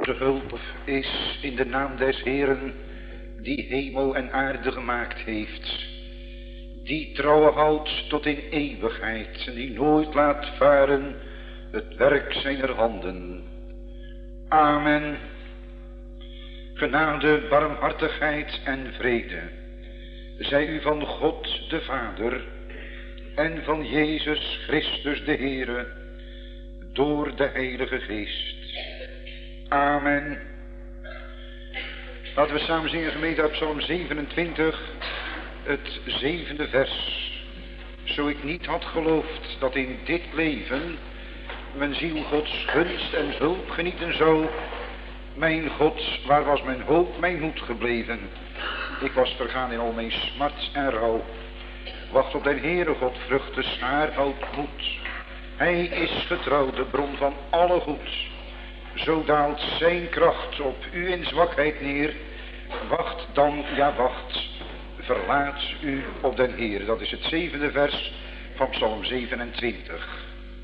Onze hulp is in de naam des Heeren, die hemel en aarde gemaakt heeft, die trouw houdt tot in eeuwigheid en die nooit laat varen het werk zijner handen. Amen. Genade, barmhartigheid en vrede zij u van God de Vader en van Jezus Christus de Heere door de Heilige Geest. Amen. Laten we samen zingen, gemeente, uit Psalm 27, het 7e vers. Zo ik niet had geloofd dat in dit leven mijn ziel Gods gunst en hulp genieten zou. Mijn God, waar was mijn hoop, mijn moed gebleven? Ik was vergaan in al mijn smart en rouw. Wacht op den Heere God, vruchten schaar, houdt moed. Hij is getrouw, de bron van alle goed. Zo daalt zijn kracht op u in zwakheid neer. Wacht dan, ja wacht, verlaat u op den Heer. Dat is het 7e vers van Psalm 27.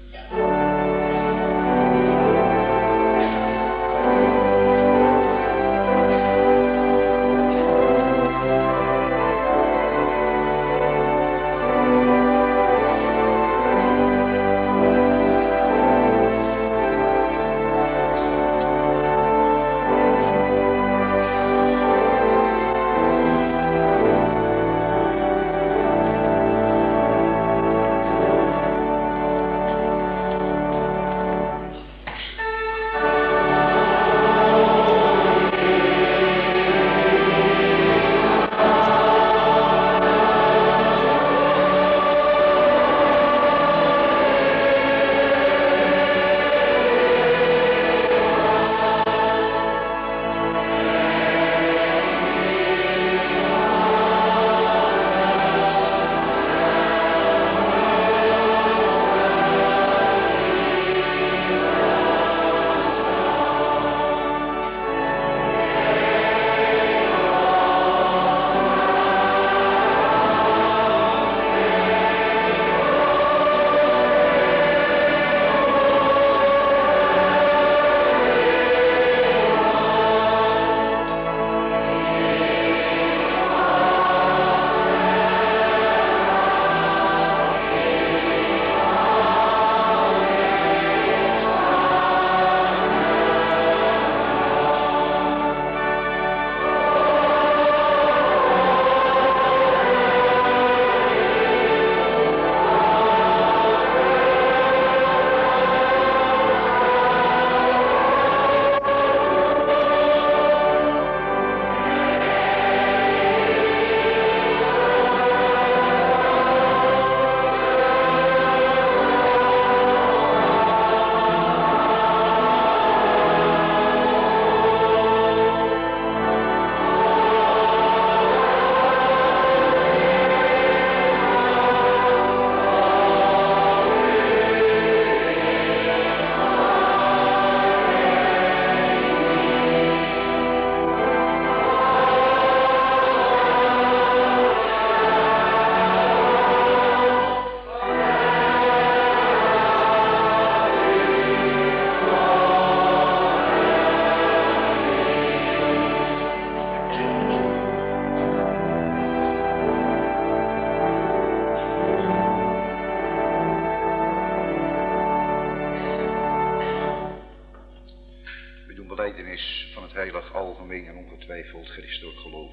Belijdenis van het heilig algemeen en ongetwijfeld christelijk geloof.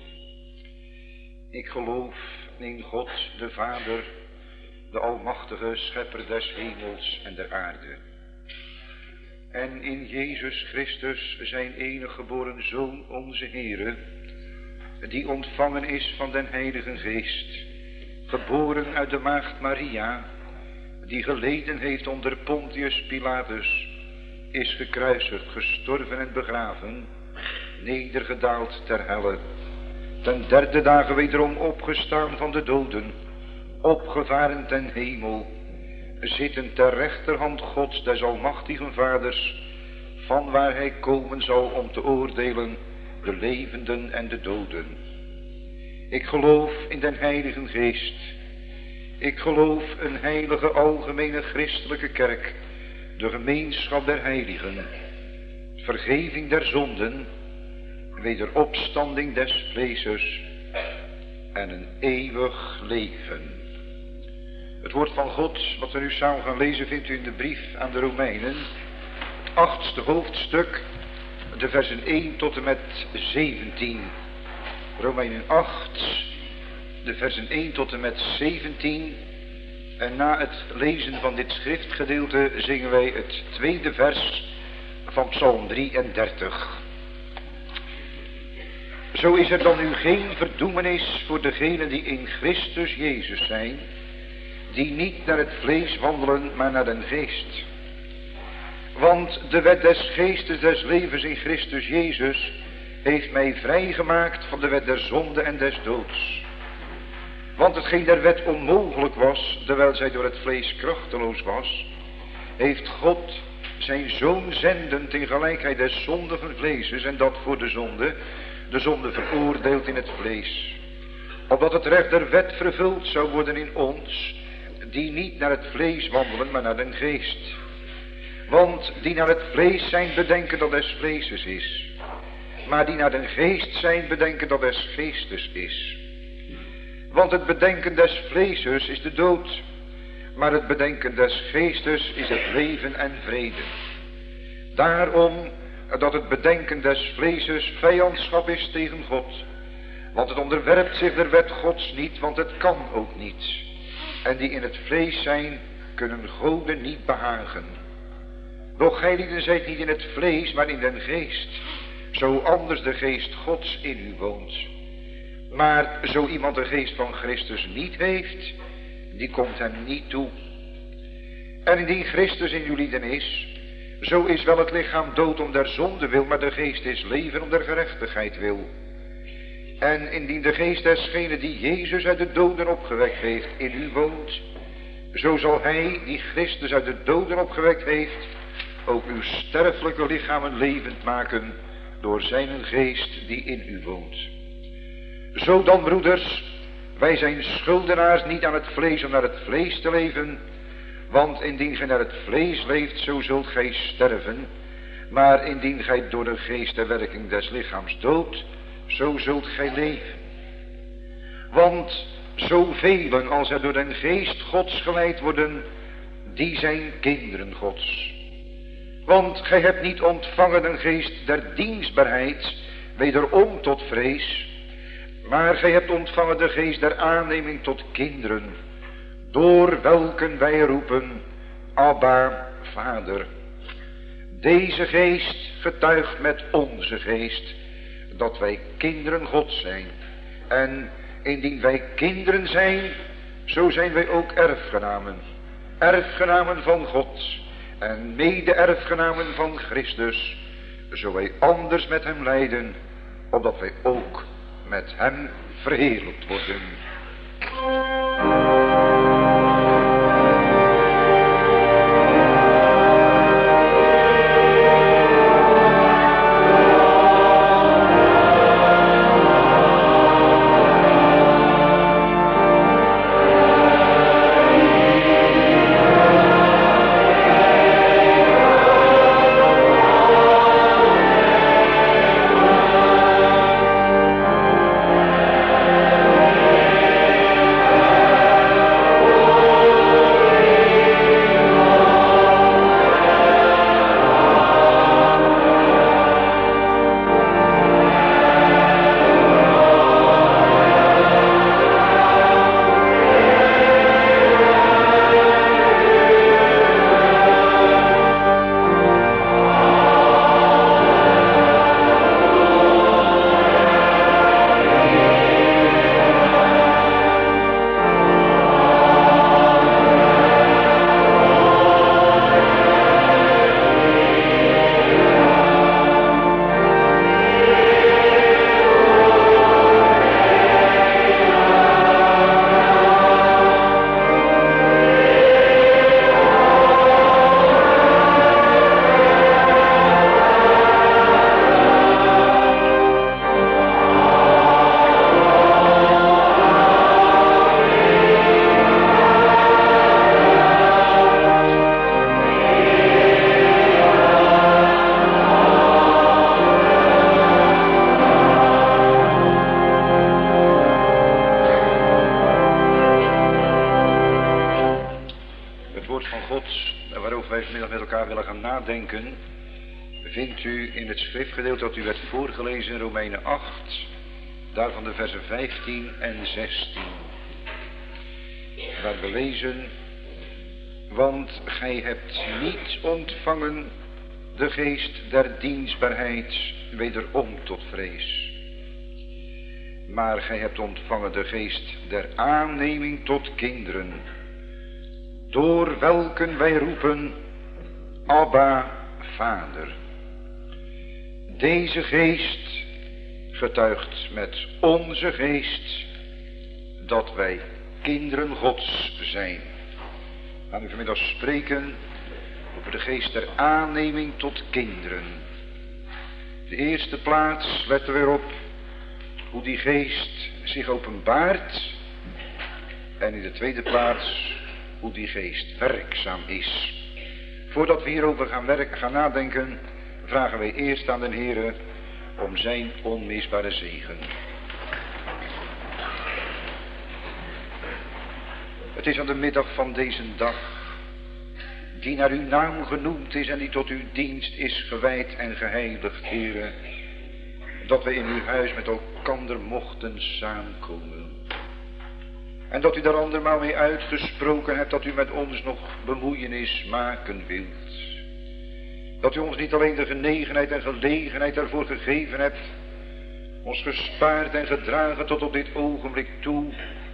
Ik geloof in God de Vader, de almachtige schepper des hemels en der aarde. En in Jezus Christus, zijn enige geboren Zoon, onze Heere, die ontvangen is van den Heilige Geest, geboren uit de maagd Maria, die geleden heeft onder Pontius Pilatus, is gekruisigd, gestorven en begraven, nedergedaald ter helle, ten derde dagen wederom opgestaan van de doden, opgevaren ten hemel, zitten ter rechterhand Gods des almachtigen Vaders, van waar hij komen zal om te oordelen de levenden en de doden. Ik geloof in den Heilige Geest. Ik geloof een heilige algemene christelijke kerk, de gemeenschap der heiligen, vergeving der zonden, wederopstanding des vleeses en een eeuwig leven. Het woord van God, wat we nu samen gaan lezen, vindt u in de brief aan de Romeinen, het 8e hoofdstuk, de versen 1 tot en met 17. Romeinen 8, de versen 1 tot en met 17. En na het lezen van dit schriftgedeelte zingen wij het 2e vers van Psalm 33. Zo is er dan nu geen verdoemenis voor degenen die in Christus Jezus zijn, die niet naar het vlees wandelen, maar naar den geest. Want de wet des geestes des levens in Christus Jezus heeft mij vrijgemaakt van de wet der zonde en des doods. Want hetgeen der wet onmogelijk was, terwijl zij door het vlees krachteloos was, heeft God zijn zoon zendend in gelijkheid des zondigen vleeses, en dat voor de zonde veroordeeld in het vlees. Opdat het recht der wet vervuld zou worden in ons, die niet naar het vlees wandelen, maar naar den geest. Want die naar het vlees zijn, bedenken dat des vleeses is. Maar die naar den geest zijn, bedenken dat des geestes is. Want het bedenken des vleeses is de dood, maar het bedenken des geestes is het leven en vrede. Daarom dat het bedenken des vleeses vijandschap is tegen God. Want het onderwerpt zich der wet Gods niet, want het kan ook niet. En die in het vlees zijn, kunnen Gode niet behagen. Doch gij lieden zijt niet in het vlees, maar in den geest, zo anders de geest Gods in u woont. Maar zo iemand de geest van Christus niet heeft, die komt hem niet toe. En indien Christus in uw lieden is, zo is wel het lichaam dood om der zonde wil, maar de geest is leven om der gerechtigheid wil. En indien de geest desgene die Jezus uit de doden opgewekt heeft in u woont, zo zal hij die Christus uit de doden opgewekt heeft, ook uw sterfelijke lichamen levend maken door zijn geest die in u woont. Zo dan, broeders, wij zijn schuldenaars niet aan het vlees om naar het vlees te leven, want indien gij naar het vlees leeft, zo zult gij sterven. Maar indien gij door de geest de werking des lichaams doodt, zo zult gij leven. Want zoveel als er door den geest Gods geleid worden, die zijn kinderen Gods. Want gij hebt niet ontvangen een geest der dienstbaarheid, wederom tot vrees, maar gij hebt ontvangen de geest der aanneming tot kinderen, door welken wij roepen, Abba, Vader. Deze geest getuigt met onze geest, dat wij kinderen Gods zijn. En indien wij kinderen zijn, zo zijn wij ook erfgenamen. Erfgenamen van God en mede-erfgenamen van Christus, zo wij anders met hem lijden, opdat wij ook met hem verheerlijkt worden. gaan nadenken, vindt u in het schriftgedeelte dat u werd voorgelezen in Romeinen 8, daarvan de versen 15 en 16. Waar we lezen, want gij hebt niet ontvangen de geest der dienstbaarheid wederom tot vrees. Maar gij hebt ontvangen de geest der aanneming tot kinderen, door welken wij roepen, Abba, Vader. Deze geest getuigt met onze geest dat wij kinderen Gods zijn. We gaan u vanmiddag spreken over de geest der aanneming tot kinderen. De eerste plaats letten we weer op hoe die geest zich openbaart. En in de tweede plaats hoe die geest werkzaam is. Voordat we hierover gaan nadenken, vragen wij eerst aan de Heere om zijn onmisbare zegen. Het is aan de middag van deze dag, die naar uw naam genoemd is en die tot uw dienst is gewijd en geheiligd, Heere, dat we in uw huis met elkander mochten samenkomen. En dat u daar andermaal mee uitgesproken hebt dat u met ons nog bemoeienis maken wilt. Dat u ons niet alleen de genegenheid en gelegenheid daarvoor gegeven hebt, ons gespaard en gedragen tot op dit ogenblik toe,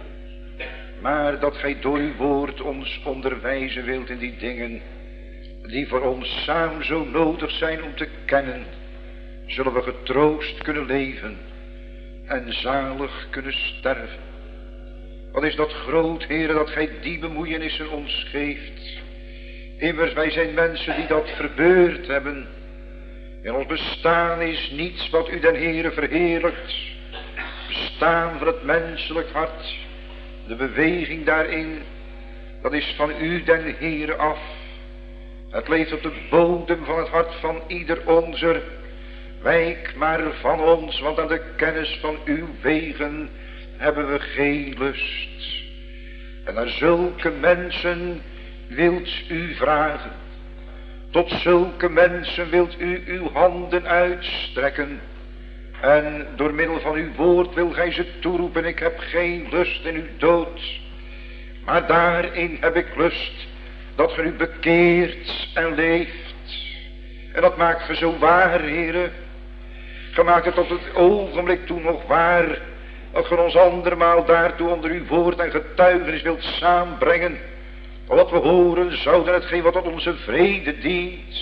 maar dat gij door uw woord ons onderwijzen wilt in die dingen die voor ons samen zo nodig zijn om te kennen, zullen we getroost kunnen leven en zalig kunnen sterven. Wat is dat groot, Heere, dat gij die bemoeienissen ons geeft. Immers, wij zijn mensen die dat verbeurd hebben. In ons bestaan is niets wat u den Heere verheerlijkt. Bestaan van het menselijk hart, de beweging daarin, dat is van u den Heere af. Het leeft op de bodem van het hart van ieder onzer. Wijk maar van ons, want aan de kennis van uw wegen hebben we geen lust. En naar zulke mensen wilt u vragen. Tot zulke mensen wilt u uw handen uitstrekken. En door middel van uw woord wil gij ze toeroepen. Ik heb geen lust in uw dood. Maar daarin heb ik lust dat ge u bekeert en leeft. En dat maakt ge zo waar, Heere. Ge maakt het tot het ogenblik toe nog waar. Dat ge ons andermaal daartoe onder uw woord en getuigenis wilt samenbrengen. Wat we horen zouden hetgeen wat tot onze vrede dient.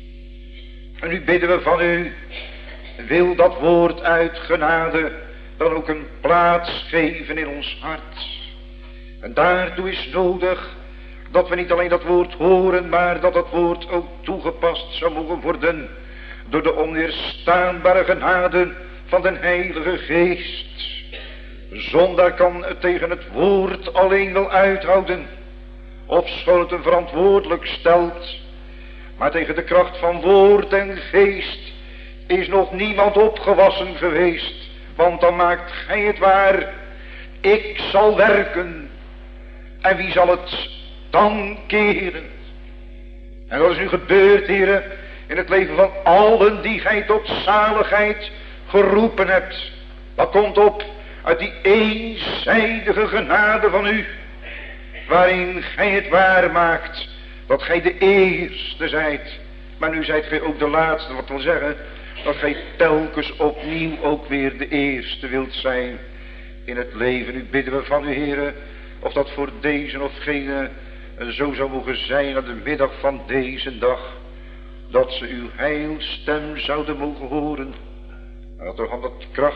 En nu bidden we van u, wil dat woord uit genade dan ook een plaats geven in ons hart. En daartoe is nodig dat we niet alleen dat woord horen, maar dat dat woord ook toegepast zou mogen worden door de onweerstaanbare genade van den Heilige Geest. Zonder kan het tegen het woord alleen wel uithouden, ofschoon het een verantwoordelijk stelt, maar tegen de kracht van woord en geest is nog niemand opgewassen geweest, want dan maakt gij het waar. Ik zal werken en wie zal het dan keren? En dat is nu gebeurd, Heere, in het leven van allen die gij tot zaligheid geroepen hebt. Dat komt op uit die eenzijdige genade van u, waarin gij het waar maakt dat gij de eerste zijt, maar nu zijt gij ook de laatste. Wat wil zeggen dat gij telkens opnieuw ook weer de eerste wilt zijn in het leven. Nu bidden we van u, Heere, of dat voor deze of gene zo zou mogen zijn aan de middag van deze dag, dat ze uw heilstem zouden mogen horen. En dat er van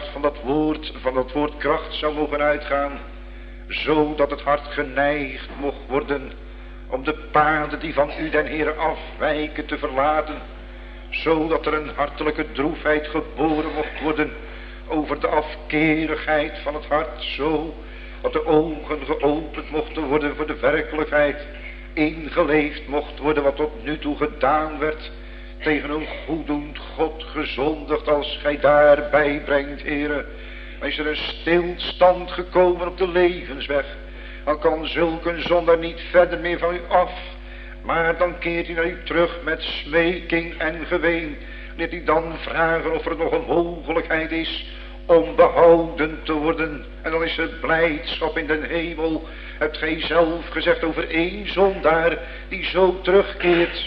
dat woord kracht zou mogen uitgaan, zodat het hart geneigd mocht worden om de paden die van u den Heere afwijken te verlaten, zodat er een hartelijke droefheid geboren mocht worden over de afkerigheid van het hart, zo dat de ogen geopend mochten worden voor de werkelijkheid, ingeleefd mocht worden wat tot nu toe gedaan werd, tegen een goeddoend God gezondigd als gij daarbij brengt, Heere. Maar is er een stilstand gekomen op de levensweg, dan kan zulk een zondaar niet verder meer van u af, Maar dan keert hij naar u terug met smeking en geween. Leert hij dan vragen of er nog een mogelijkheid is om behouden te worden. En dan is het blijdschap in den hemel. Hebt gij zelf gezegd over één zondaar die zo terugkeert,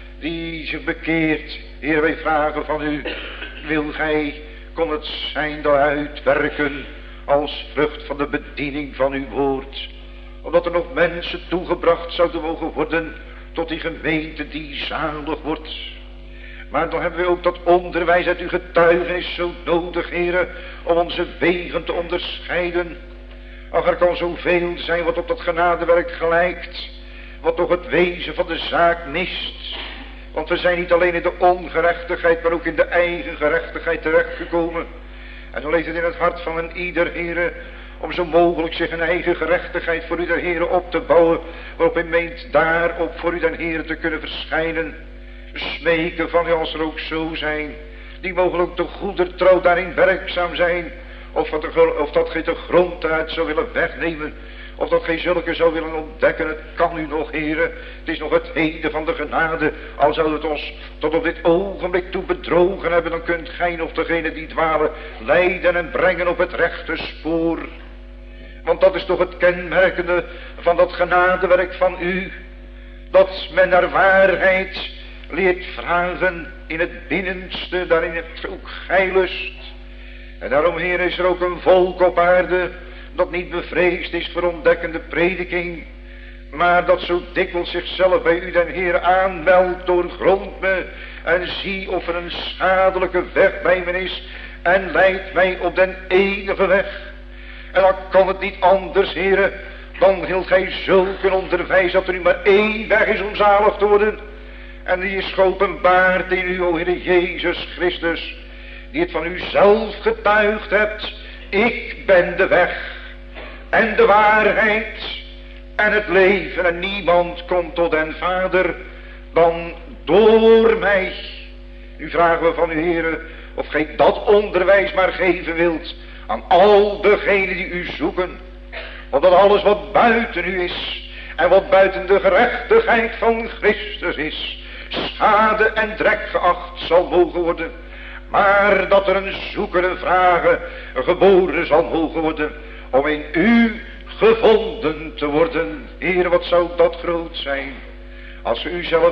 die zich bekeert. Heer, wij vragen van u, wil gij, kon het zijn dat uitwerken als vrucht van de bediening van uw woord. Omdat er nog mensen toegebracht zouden mogen worden tot die gemeente die zalig wordt. Maar dan hebben we ook dat onderwijs uit uw getuigenis zo nodig, heren, om onze wegen te onderscheiden. Ach, er kan zoveel zijn wat op dat genadewerk gelijkt, wat toch het wezen van de zaak mist. Want we zijn niet alleen in de ongerechtigheid, maar ook in de eigen gerechtigheid terechtgekomen. En dan leeft het in het hart van een ieder, heren, om zo mogelijk zich een eigen gerechtigheid voor u, den Heere, op te bouwen, waarop hij meent daarop voor u, den Heere, te kunnen verschijnen. Smeken van u, als er ook zo zijn, die mogen ook de goedertrouw daarin werkzaam zijn, of dat gij de grond eruit zou willen wegnemen, of dat gij zulke zou willen ontdekken. Het kan u nog, Heere, het is nog het heden van de genade. Al zou het ons tot op dit ogenblik toe bedrogen hebben, dan kunt gij nog degene die dwalen leiden en brengen op het rechte spoor. Want dat is toch het kenmerkende van dat genadewerk van u, dat men naar waarheid leert vragen in het binnenste, daarin het ook gij lust. En daarom, Heer, is er ook een volk op aarde dat niet bevreesd is voor ontdekkende prediking, maar dat zo dikwijls zichzelf bij u, den Heer, aanmeldt: doorgrond me en zie of er een schadelijke weg bij me is en leidt mij op den enige weg. En dan kan het niet anders, Heere, dan hield gij zulke onderwijs dat er nu maar één weg is om zalig te worden. En die is geopenbaard in u, o Heere Jezus Christus, die het van u zelf getuigd hebt: ik ben de weg en de waarheid en het leven, en niemand komt tot den Vader dan door mij. Nu vragen we van u, Heere, of gij dat onderwijs maar geven wilt aan al degenen die u zoeken. Omdat alles wat buiten u is en wat buiten de gerechtigheid van Christus is, schade en drek geacht zal mogen worden. Maar dat er een zoeken en vragen geboren zal mogen worden om in u gevonden te worden. Heer, wat zou dat groot zijn als u zelf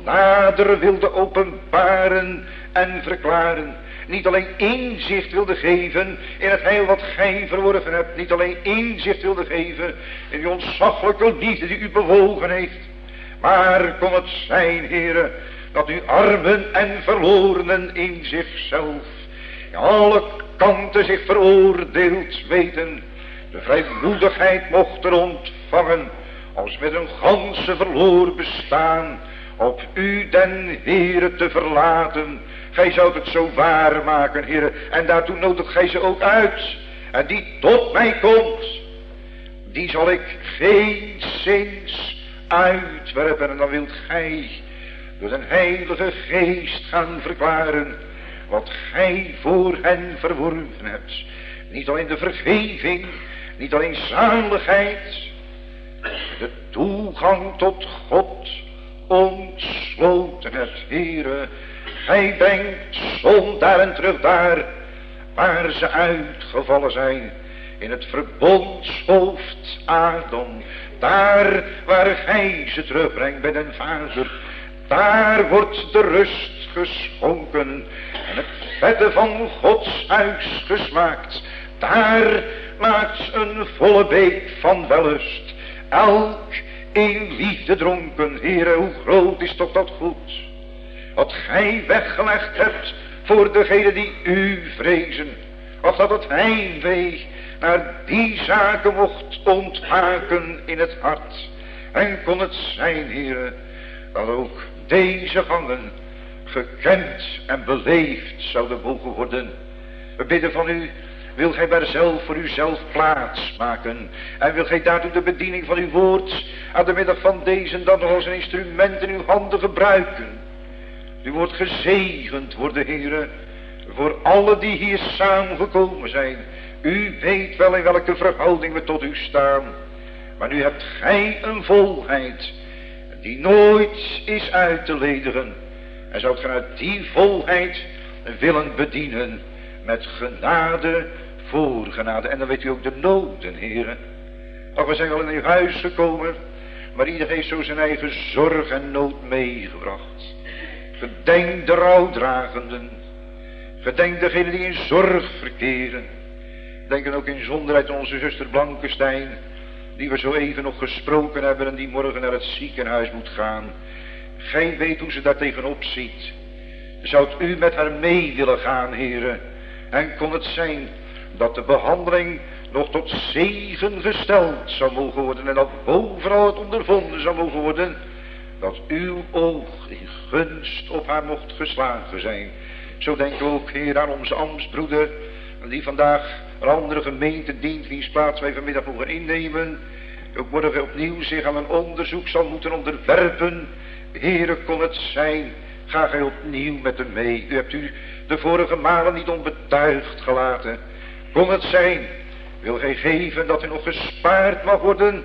nader wilde openbaren en verklaren. Niet alleen inzicht wilde geven in het heil wat gij verworven hebt. Niet alleen inzicht wilde geven in die ontzaglijke liefde die u bewogen heeft. Maar kon het zijn, Heere, dat u armen en verlorenen in zichzelf, in alle kanten zich veroordeeld weten, de vrijmoedigheid mochten ontvangen, als met een ganse verloren bestaan, op u den Heere te verlaten. Gij zoudt het zo waar maken, Heere, en daartoe nodigt gij ze ook uit. En die tot mij komt, die zal ik geenszins uitwerpen. En dan wilt gij door de Heilige Geest gaan verklaren wat gij voor hen verworven hebt. Niet alleen de vergeving, niet alleen zaligheid, de toegang tot God ontsloten hebt, Heere. Gij brengt zondaren terug daar waar ze uitgevallen zijn, in het verbondshoofd Adam. Daar waar gij ze terugbrengt bij den Vader, daar wordt de rust geschonken en het vette van Gods huis gesmaakt. Daar maakt een volle beek van wellust, elk in liefde dronken. Heere, hoe groot is toch dat goed, wat gij weggelegd hebt voor degenen die u vrezen. Of dat het heimwee naar die zaken mocht ontwaken in het hart. En kon het zijn, Heere, dat ook deze gangen gekend en beleefd zouden mogen worden. We bidden van u, wil gij maar zelf voor uzelf plaats maken. En wil gij daartoe de bediening van uw woord aan de middag van deze dan nog als een instrument in uw handen gebruiken. U wordt gezegend worden, Heere, voor alle die hier samengekomen zijn. U weet wel in welke verhouding we tot u staan. Maar nu hebt gij een volheid die nooit is uit te ledigen. En zou het vanuit die volheid willen bedienen met genade voor genade. En dan weet u ook de noden, heren. Ach, we zijn wel in uw huis gekomen, maar ieder heeft zo zijn eigen zorg en nood meegebracht. Gedenk de rouwdragenden. Gedenk degenen die in zorg verkeren. Denken ook in zonderheid onze zuster Blankenstein, die we zo even nog gesproken hebben en die morgen naar het ziekenhuis moet gaan. Gij weet hoe ze daar tegenop ziet. Zou u met haar mee willen gaan, heren? En kon het zijn dat de behandeling nog tot zegen gesteld zou mogen worden en dat bovenal het ondervonden zou mogen worden dat uw oog in gunst op haar mocht geslagen zijn. Zo denken we ook, Heer, aan onze ambtsbroeder, die vandaag een andere gemeente dient, wiens plaats wij vanmiddag mogen innemen, ook morgen opnieuw zich aan een onderzoek zal moeten onderwerpen. Heere, kon het zijn, ga gij opnieuw met hem mee. U hebt u de vorige malen niet onbetuigd gelaten. Kon het zijn, wil gij geven dat hij nog gespaard mag worden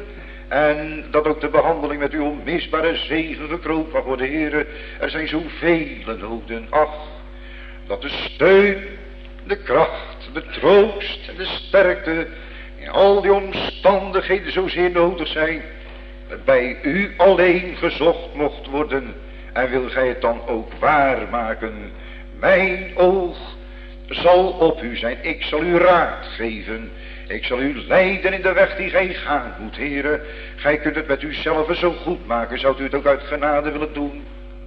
en dat ook de behandeling met uw onmisbare zegen gekroond mag worden, Heere. Er zijn zoveel noden. Ach, dat de steun, de kracht, de troost en de sterkte in al die omstandigheden zozeer nodig zijn, dat bij u alleen gezocht mocht worden. En wil gij het dan ook waarmaken? Mijn oog zal op u zijn. Ik zal u raad geven. Ik zal u leiden in de weg die gij gaan moet, heren. Gij kunt het met uzelf zo goed maken. Zou u het ook uit genade willen doen?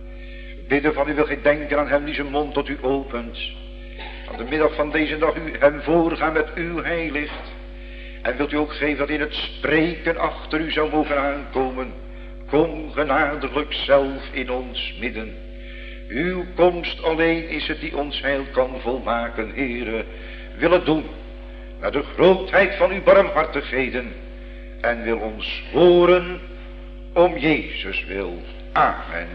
Bidden van u, wil gij denken aan hem die zijn mond tot u opent. Aan de middag van deze dag u hem voorgaan met uw heilicht. En wilt u ook geven dat in het spreken achter u zou mogen aankomen. Kom genadiglijk zelf in ons midden. Uw komst alleen is het die ons heil kan volmaken, Heere. Wil het doen naar de grootheid van uw barmhartigheden. En wil ons horen om Jezus wil. Amen.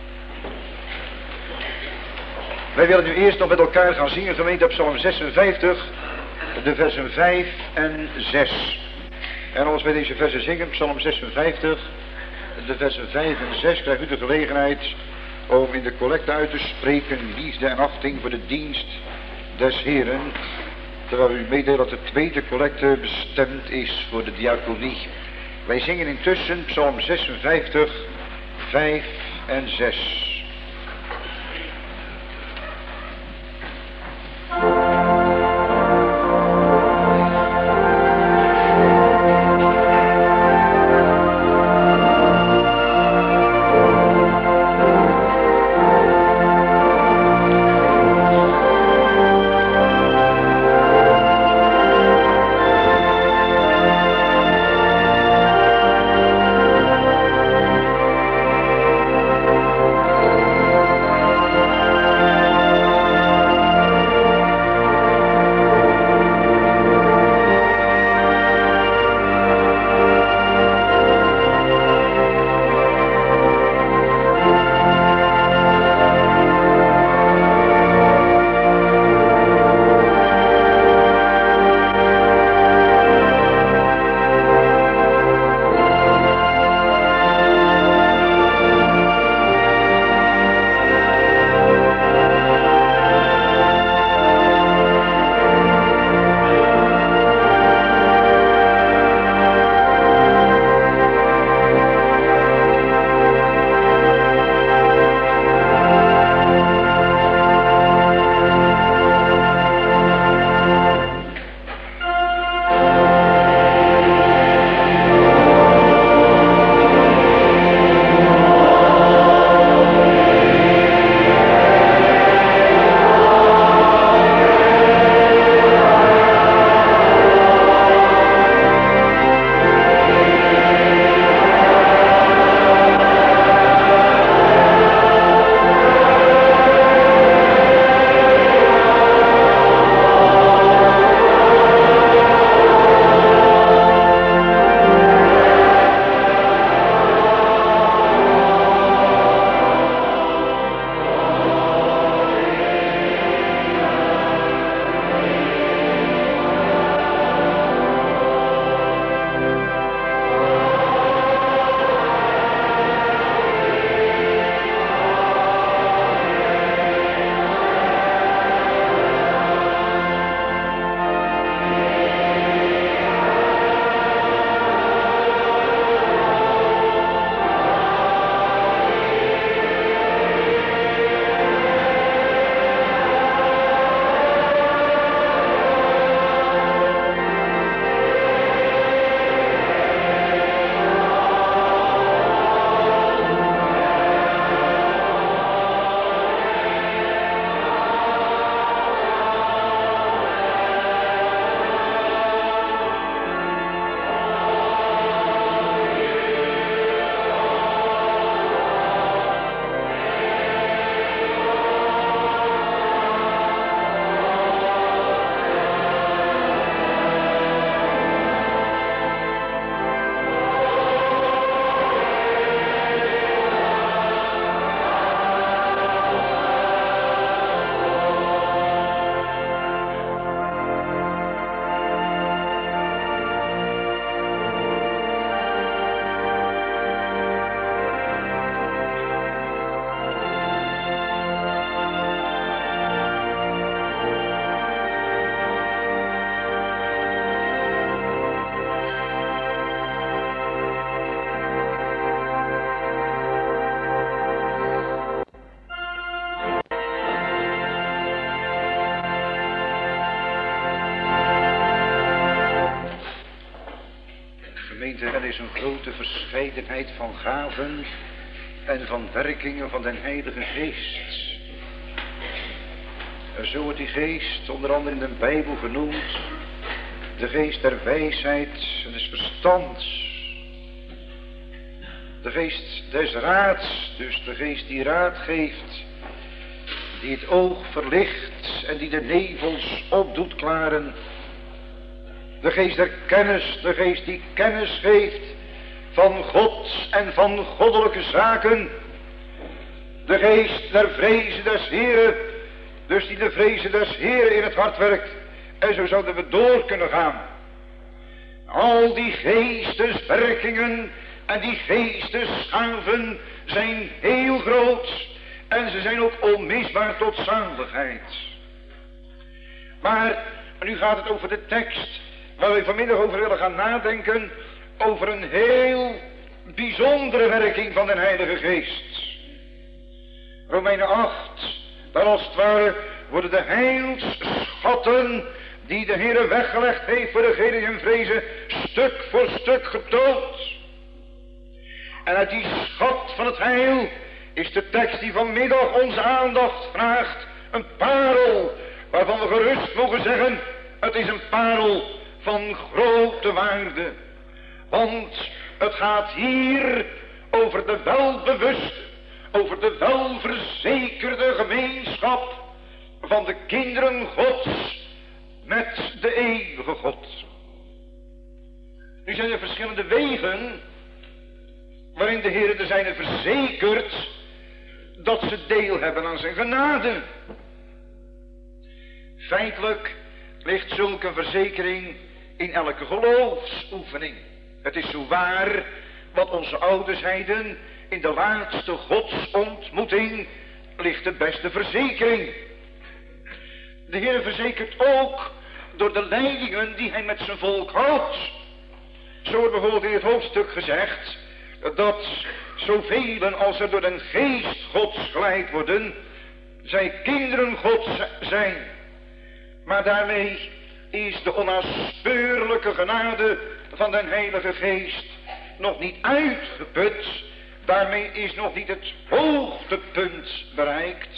Wij willen nu eerst nog met elkaar gaan zingen, gemeente, op Psalm 56, de versen 5 en 6. En als wij deze versen zingen, Psalm 56, de versen 5 en 6, krijgt u de gelegenheid om in de collecte uit te spreken liefde en achting voor de dienst des Heren. Terwijl u meedeelt dat de tweede collecte bestemd is voor de diaconie. Wij zingen intussen Psalm 56, 5 en 6. gemeente, er is een grote verscheidenheid van gaven en van werkingen van den Heilige Geest. Zo wordt die geest onder andere in de Bijbel genoemd de geest der wijsheid en des verstands. De geest des raads, dus de geest die raad geeft, die het oog verlicht en die de nevels op doet klaren. De geest der kennis, de geest die kennis geeft van God en van goddelijke zaken. De geest der vrezen des Heren, dus die de vrezen des Heren in het hart werkt. En zo zouden we door kunnen gaan. Al die geesteswerkingen en die geestesgaven zijn heel groot. En ze zijn ook onmisbaar tot zaligheid. Maar nu gaat het over de tekst waar we vanmiddag over willen gaan nadenken. Over een heel bijzondere werking van de Heilige Geest. Romeinen 8, daar als het ware worden de heilsschatten die de Heere weggelegd heeft voor degenen die hem vrezen, stuk voor stuk getoond. En uit die schat van het heil is de tekst die vanmiddag onze aandacht vraagt een parel, waarvan we gerust mogen zeggen, het is een parel van grote waarde. Want het gaat hier over de welbewuste, over de welverzekerde gemeenschap van de kinderen Gods met de eeuwige God. Nu zijn er verschillende wegen waarin de Heer de zijnen verzekert dat ze deel hebben aan zijn genade. Feitelijk ligt zulke verzekering in elke geloofsoefening. Het is zo waar wat onze ouders zeiden, in de laatste godsontmoeting ligt de beste verzekering. De Heer verzekert ook door de leidingen die hij met zijn volk houdt. Zo wordt bijvoorbeeld in het hoofdstuk gezegd dat zoveel als er door de geest Gods geleid worden, zij kinderen Gods zijn. Maar daarmee is de onnaspeurlijke genade van den Heilige Geest nog niet uitgeput. Daarmee is nog niet het hoogtepunt bereikt.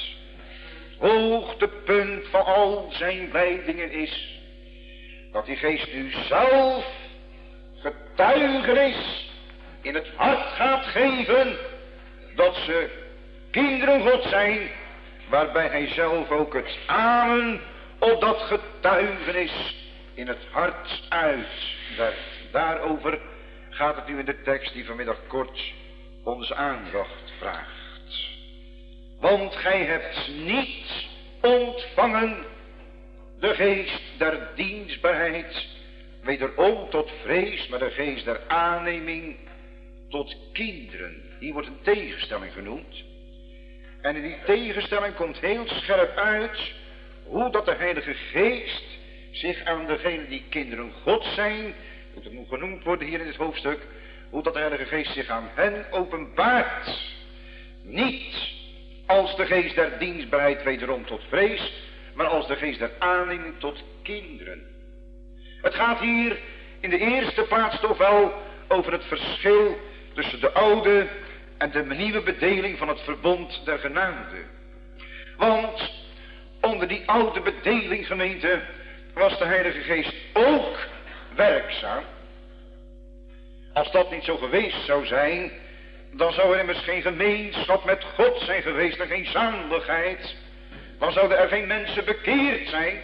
Hoogtepunt van al zijn leidingen is dat die Geest nu zelf getuigenis in het hart gaat geven dat ze kinderen God zijn, waarbij hij zelf ook het amen op dat getuigenis in het hart uitwerkt. Daarover gaat het nu in de tekst die vanmiddag kort onze aandacht vraagt. Want gij hebt niet ontvangen de geest der dienstbaarheid, wederom tot vrees, maar de geest der aanneming tot kinderen. Hier wordt een tegenstelling genoemd. En in die tegenstelling komt heel scherp uit hoe dat de Heilige Geest zich aan degenen die kinderen God zijn, het moet genoemd worden hier in dit hoofdstuk, hoe dat de Heilige Geest zich aan hen openbaart. Niet als de geest der dienstbaarheid wederom tot vrees, maar als de geest der aanneming tot kinderen. Het gaat hier in de eerste plaats toch wel over het verschil tussen de oude en de nieuwe bedeling van het verbond der genade. Want onder die oude bedeling, gemeente, was de Heilige Geest ook werkzaam. Als dat niet zo geweest zou zijn, dan zou er immers geen gemeenschap met God zijn geweest en geen zaligheid. Dan zouden er geen mensen bekeerd zijn.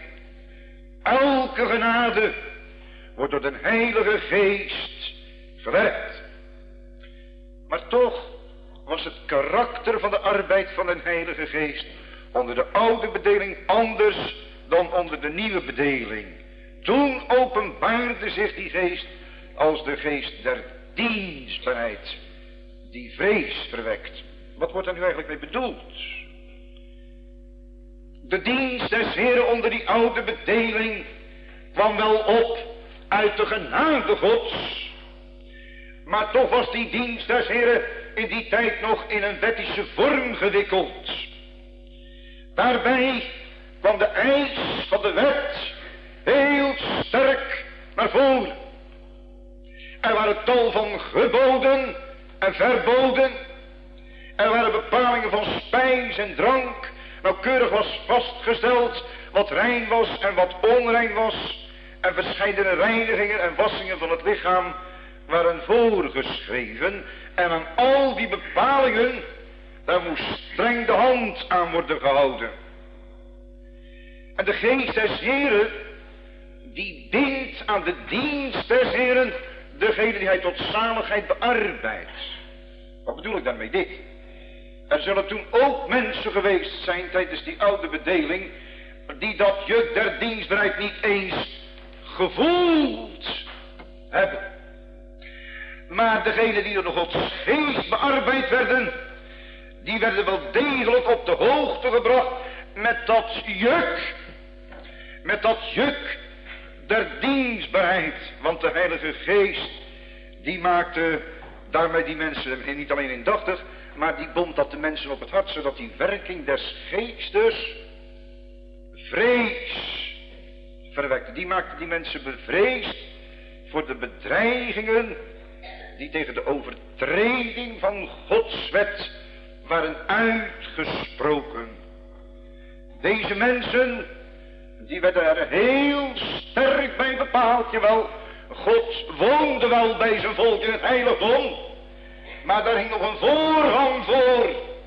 Elke genade wordt door de Heilige Geest gewerkt. Maar toch was het karakter van de arbeid van de Heilige Geest onder de oude bedeling anders dan onder de nieuwe bedeling. Toen openbaarde zich die geest als de geest der dienstbaarheid, die vrees verwekt. Wat wordt er nu eigenlijk mee bedoeld? De dienst des Heren onder die oude bedeling kwam wel op uit de genade Gods. Maar toch was die dienst des Heren in die tijd nog in een wettische vorm gewikkeld. Daarbij kwam de eis van de wet heel sterk naar voren. Er waren waren tal van geboden en verboden. Er waren bepalingen van spijs en drank. Nauwkeurig was vastgesteld wat rein was en wat onrein was. En verscheidene reinigingen en wassingen van het lichaam waren voorgeschreven. En aan al die bepalingen, daar moest streng de hand aan worden gehouden. En de geest des Heren, die dient aan de dienst des Heren, degene die hij tot zaligheid bearbeidt. Wat bedoel ik daarmee? Dit. Er zullen toen ook mensen geweest zijn tijdens die oude bedeling, die dat juk der dienstbaarheid niet eens gevoeld hebben. Maar degenen die door de Gods geest bearbeid werden, die werden wel degelijk op de hoogte gebracht met dat juk. Met dat juk der dienstbaarheid. Want de Heilige Geest, die maakte daarmee die mensen niet alleen indachtig, maar die bond dat de mensen op het hart, zodat die werking des geestes vrees verwekte. Die maakte die mensen bevreesd voor de bedreigingen die tegen de overtreding van Gods wet waren uitgesproken. Deze mensen, die werden er heel sterk bij bepaald. Jawel, God woonde wel bij zijn volk in het heiligdom, maar daar hing nog een voorrang voor.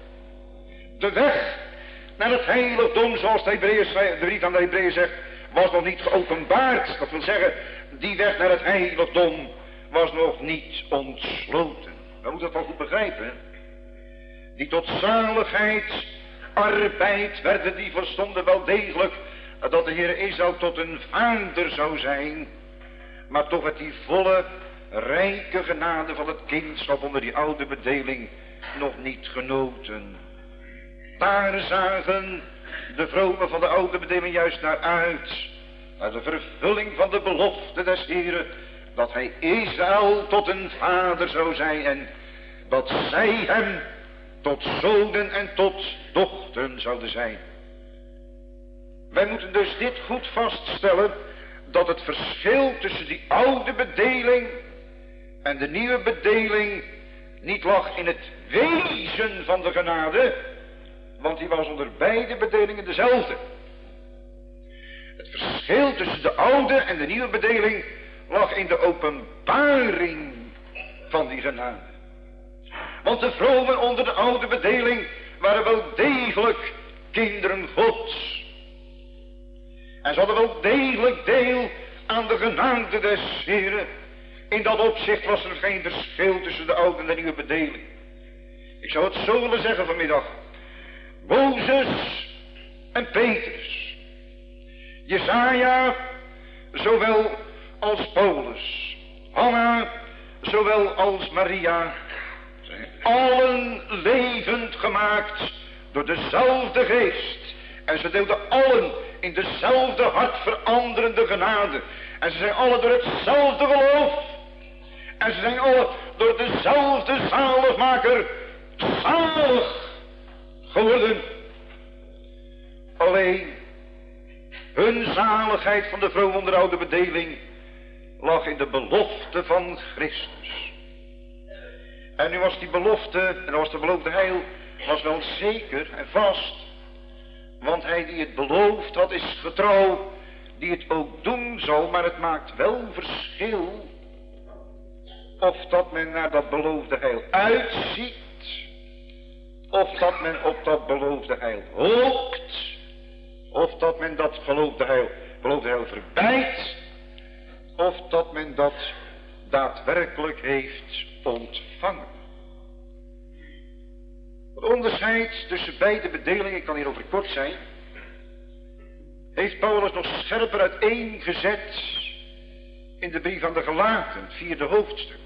De weg naar het heiligdom, zoals de brief aan de Hebreeën zegt, was nog niet geopenbaard. Dat wil zeggen, die weg naar het heiligdom was nog niet ontsloten. We moeten dat wel goed begrijpen. Die tot zaligheid arbeid werden, die verstonden wel degelijk dat de Heer Israël tot een vader zou zijn. Maar toch werd die volle, rijke genade van het kindschap onder die oude bedeling nog niet genoten. Daar zagen de vromen van de oude bedeling juist naar uit. Naar de vervulling van de belofte des Heeren, dat hij Israël tot een vader zou zijn en dat zij hem tot zonen en tot dochteren zouden zijn. Wij moeten dus dit goed vaststellen, dat het verschil tussen die oude bedeling en de nieuwe bedeling niet lag in het wezen van de genade, want die was onder beide bedelingen dezelfde. Het verschil tussen de oude en de nieuwe bedeling lag in de openbaring van die genade. Want de vromen onder de oude bedeling waren wel degelijk kinderen Gods. En ze hadden wel degelijk deel aan de genade des Heren. In dat opzicht was er geen verschil tussen de oude en de nieuwe bedeling. Ik zou het zo willen zeggen vanmiddag. Mozes en Petrus. Jesaja, zowel als Paulus. Hanna, zowel als Maria. Allen levend gemaakt door dezelfde geest. En ze deelden allen in dezelfde hart veranderende genade. En ze zijn allen door hetzelfde geloof. En ze zijn allen door dezelfde zaligmaker zalig geworden. Alleen hun zaligheid van de vroom onder de oude bedeling lag in de belofte van Christus. En nu was die belofte, en was de beloofde heil, was wel zeker en vast. Want hij die het beloofd had is getrouw, die het ook doen zal, maar het maakt wel verschil of dat men naar dat beloofde heil uitziet, of dat men op dat beloofde heil hoopt, of dat men dat beloofde heil verbijt, of dat men dat daadwerkelijk heeft ontvangen. Het onderscheid tussen beide bedelingen, ik kan hierover kort zijn, heeft Paulus nog scherper uiteengezet in de brief aan de Galaten, het 4e hoofdstuk.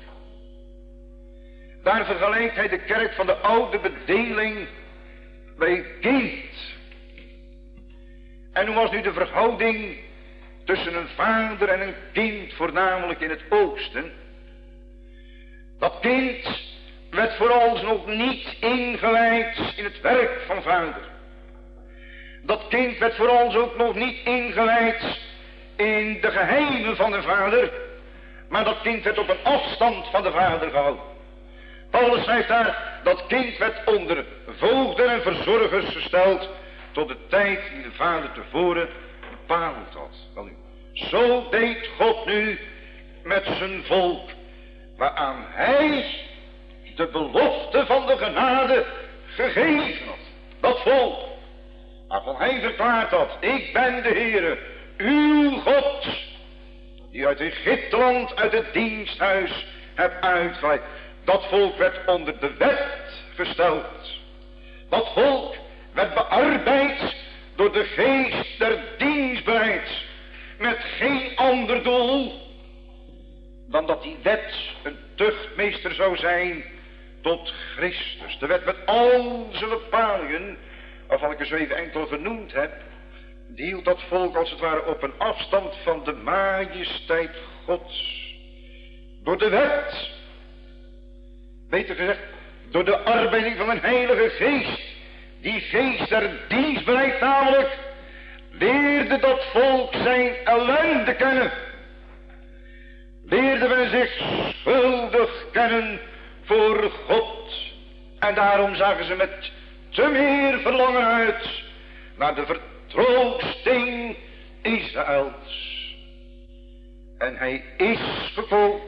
Daar vergelijkt hij de kerk van de oude bedeling bij een kind. En hoe was nu de verhouding tussen een vader en een kind, voornamelijk in het oosten? Dat kind werd vooralsnog niet ingewijd in het werk van vader. Dat kind werd vooralsnog nog niet ingewijd in de geheimen van de vader. maar dat kind werd op een afstand van de vader gehouden. Paulus schrijft daar, dat kind werd onder voogden en verzorgers gesteld tot de tijd die de vader tevoren bepaald had. Wel, zo deed God nu met zijn volk, waaraan hij de belofte van de genade gegeven had. Dat volk, waarvan hij verklaard had, ik ben de Heere, uw God, die uit Egypteland, uit het diensthuis hebt uitgeleid. Dat volk werd onder de wet gesteld. Dat volk werd bearbeid door de geest der dienstbaarheid, met geen ander doel dan dat die wet een tuchtmeester zou zijn tot Christus. De wet met al zijn bepalingen, waarvan ik er zo even enkel genoemd heb, die hield dat volk als het ware op een afstand van de majesteit Gods. Door de wet, beter gezegd, door de arbeiding van een heilige geest, die geest der dienstbaarheid namelijk, leerde dat volk zijn ellende kennen. Leerde men zich schuldig kennen voor God. En daarom zagen ze met te meer verlangen uit naar de vertroosting Israëls. En hij is gekomen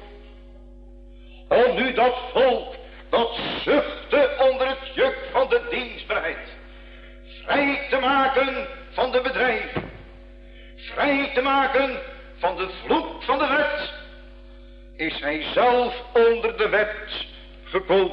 om nu dat volk dat zuchtte onder het juk van de dienstbaarheid vrij te maken van de bedrijven, vrij te maken van de vloek van de wet, is hij zelf onder de wet gekomen.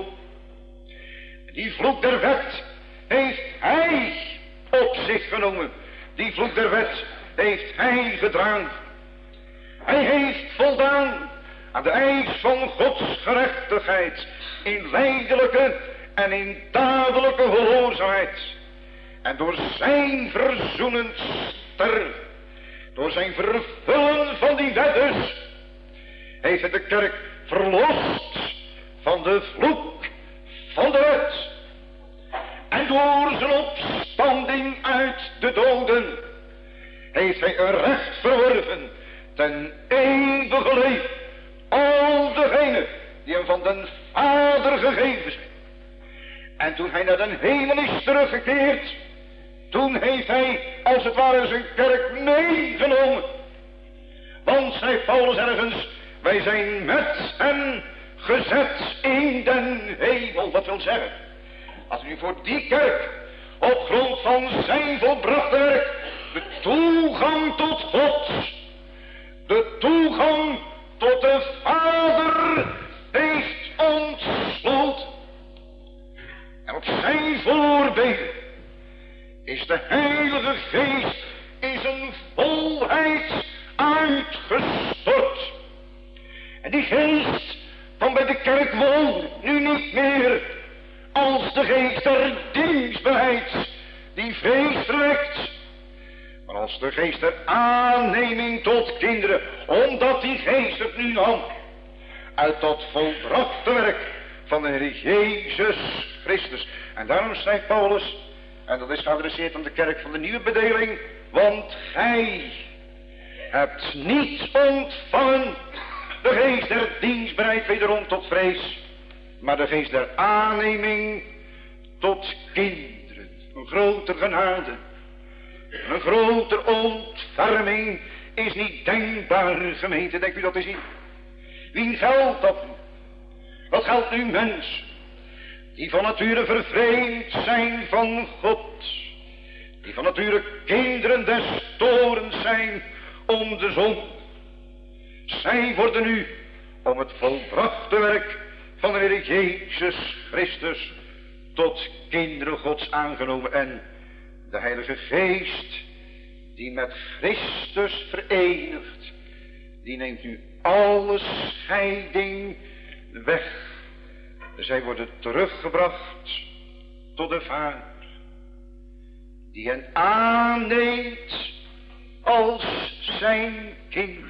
Die vloek der wet heeft hij op zich genomen. Die vloek der wet heeft hij gedragen. Hij heeft voldaan aan de eis van Gods gerechtigheid in lijdelijke en in dadelijke gehoorzaamheid. En door zijn verzoenend sterven, door zijn vervullen van die wet dus, heeft hij de kerk verlost van de vloek van de wet. En door zijn opstanding uit de doden heeft hij een recht verworven ten eeuwige leven. Al degenen die hem van den Vader gegeven zijn. En toen hij naar den hemel is teruggekeerd, toen heeft hij als het ware zijn kerk meegenomen. Want, zei Paulus ergens, wij zijn met hem gezet in den hemel. Wat wil zeggen, als u voor die kerk op grond van zijn volbrachte werk de toegang tot God, de toegang tot de Vader heeft ontsloten. En op zijn voorbeden is de Heilige Geest in zijn volheid uitgestort. En die geest van bij de kerk woont nu niet meer als de geest der dienstbaarheid die vrees verwekt, maar als de geest der aanneming tot kinderen, omdat die geest het nu nam uit dat volbrachte werk van de Heer Jezus Christus. En daarom schrijft Paulus, en dat is geadresseerd aan de kerk van de nieuwe bedeling, want gij hebt niet ontvangen de geest der dienstbaarheid wederom tot vrees, maar de geest der aanneming tot kinderen. Een groter genade, een groter ontferming is niet denkbaar, gemeente. Denkt u dat eens in? Wie geldt dat nu? Wat geldt nu mensen die van nature vervreemd zijn van God, die van nature kinderen des torens zijn om de zon. Zij worden nu om het volbrachte werk van de Heer Jezus Christus tot kinderen Gods aangenomen. En de Heilige Geest die met Christus verenigt, die neemt nu alle scheiding weg. Zij worden teruggebracht tot de Vader, die hen aanneemt als zijn kinderen,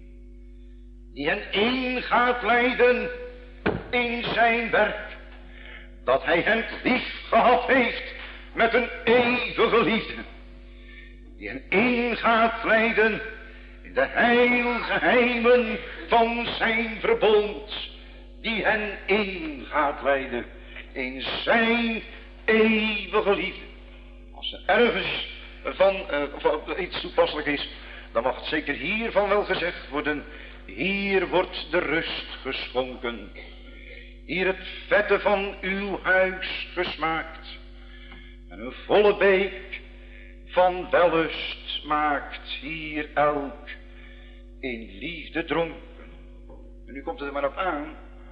die hen in gaat leiden in zijn werk, dat hij hen lief gehad heeft met een eeuwige liefde, die hen in gaat leiden in de heilgeheimen van zijn verbond, die hen in gaat leiden in zijn eeuwige liefde. Als er ergens van iets toepasselijk is, dan mag het zeker hiervan wel gezegd worden: hier wordt de rust geschonken, hier het vette van uw huis gesmaakt, en een volle beek van wellust maakt hier elk in liefde dronken. En nu komt het er maar op aan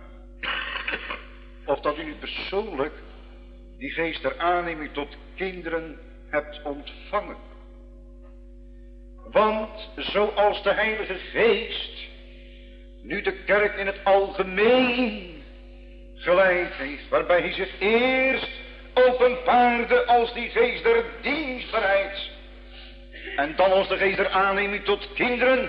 of dat u nu persoonlijk die geest der aanneming tot kinderen hebt ontvangen. Want zoals de Heilige Geest nu de kerk in het algemeen geleid heeft, waarbij hij zich eerst openbaarde als die geest der dienstbaarheid en dan als de geest der aanneming tot kinderen,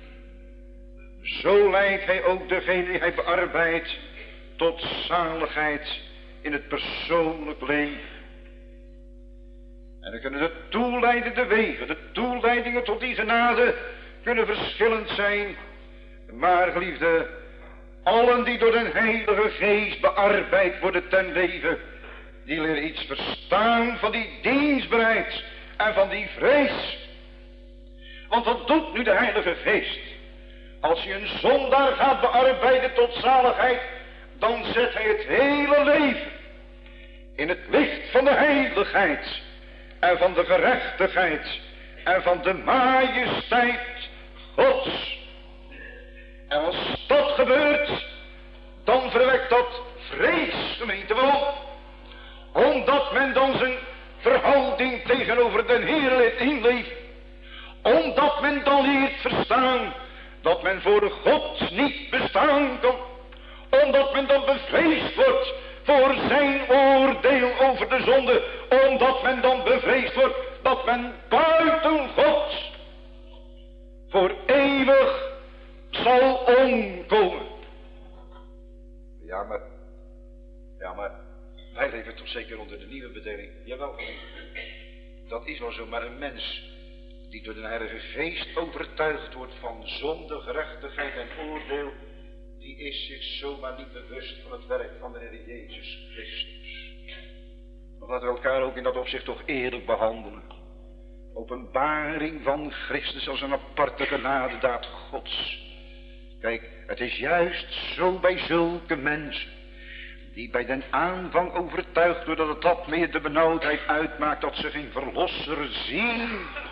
zo leidt hij ook degene die hij bearbeidt tot zaligheid in het persoonlijk leven. En dan kunnen de toeleidende wegen, de toeleidingen tot die genade kunnen verschillend zijn. Maar geliefde, allen die door de Heilige Geest bearbeid worden ten leven, die leren iets verstaan van die dienstbaarheid en van die vrees. Want wat doet nu de Heilige Geest? Als hij een zondaar gaat bearbeiden tot zaligheid, dan zet hij het hele leven in het licht van de heiligheid en van de gerechtigheid en van de majesteit Gods. En als dat gebeurt, dan verwekt dat vrees, gemeente. Waarom? Omdat men dan zijn verhouding tegenover den Heer inleeft. Omdat men dan leert verstaan dat men voor God niet bestaan kan. Omdat men dan bevreesd wordt voor zijn oordeel over de zonde. Omdat men dan bevreesd wordt dat men buiten God voor eeuwig zal omkomen. Ja, maar wij leven toch zeker onder de nieuwe bedeling. Jawel, dat is wel zo, maar een mens die door de Heilige Geest overtuigd wordt van zonde, gerechtigheid en oordeel, die is zich zomaar niet bewust van het werk van de Heer Jezus Christus. Want laten we elkaar ook in dat opzicht toch eerlijk behandelen. Openbaring van Christus als een aparte genadedaad Gods. Kijk, het is juist zo bij zulke mensen, die bij den aanvang overtuigd worden dat dat meer de benauwdheid uitmaakt, dat ze geen verlosser zien.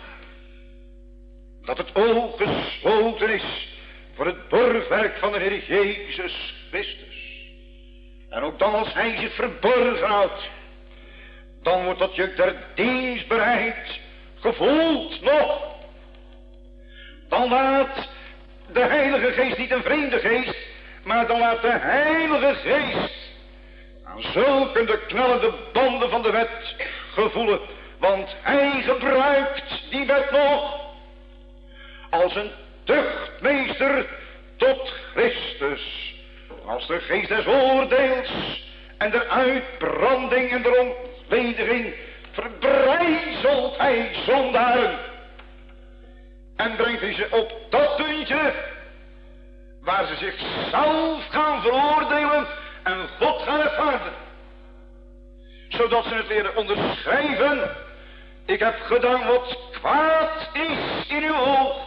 Dat het oog gesloten is voor het borgwerk van de Heer Jezus Christus. En ook dan als hij zich verborgen houdt, dan wordt dat juk der dienstbaarheid gevoeld nog. Dan laat de Heilige Geest niet een vreemde geest, maar dan laat de Heilige Geest aan zulke de knellende banden van de wet gevoelen. Want hij gebruikt die wet nog als een tuchtmeester tot Christus. Als de geest des oordeels en der uitbranding en der ontlediging verbrijzelt hij zondaren. En brengt hij ze op dat puntje waar ze zichzelf gaan veroordelen en God gaan rechtvaardigen. Zodat ze het leren onderschrijven. Ik heb gedaan wat kwaad is in uw oog.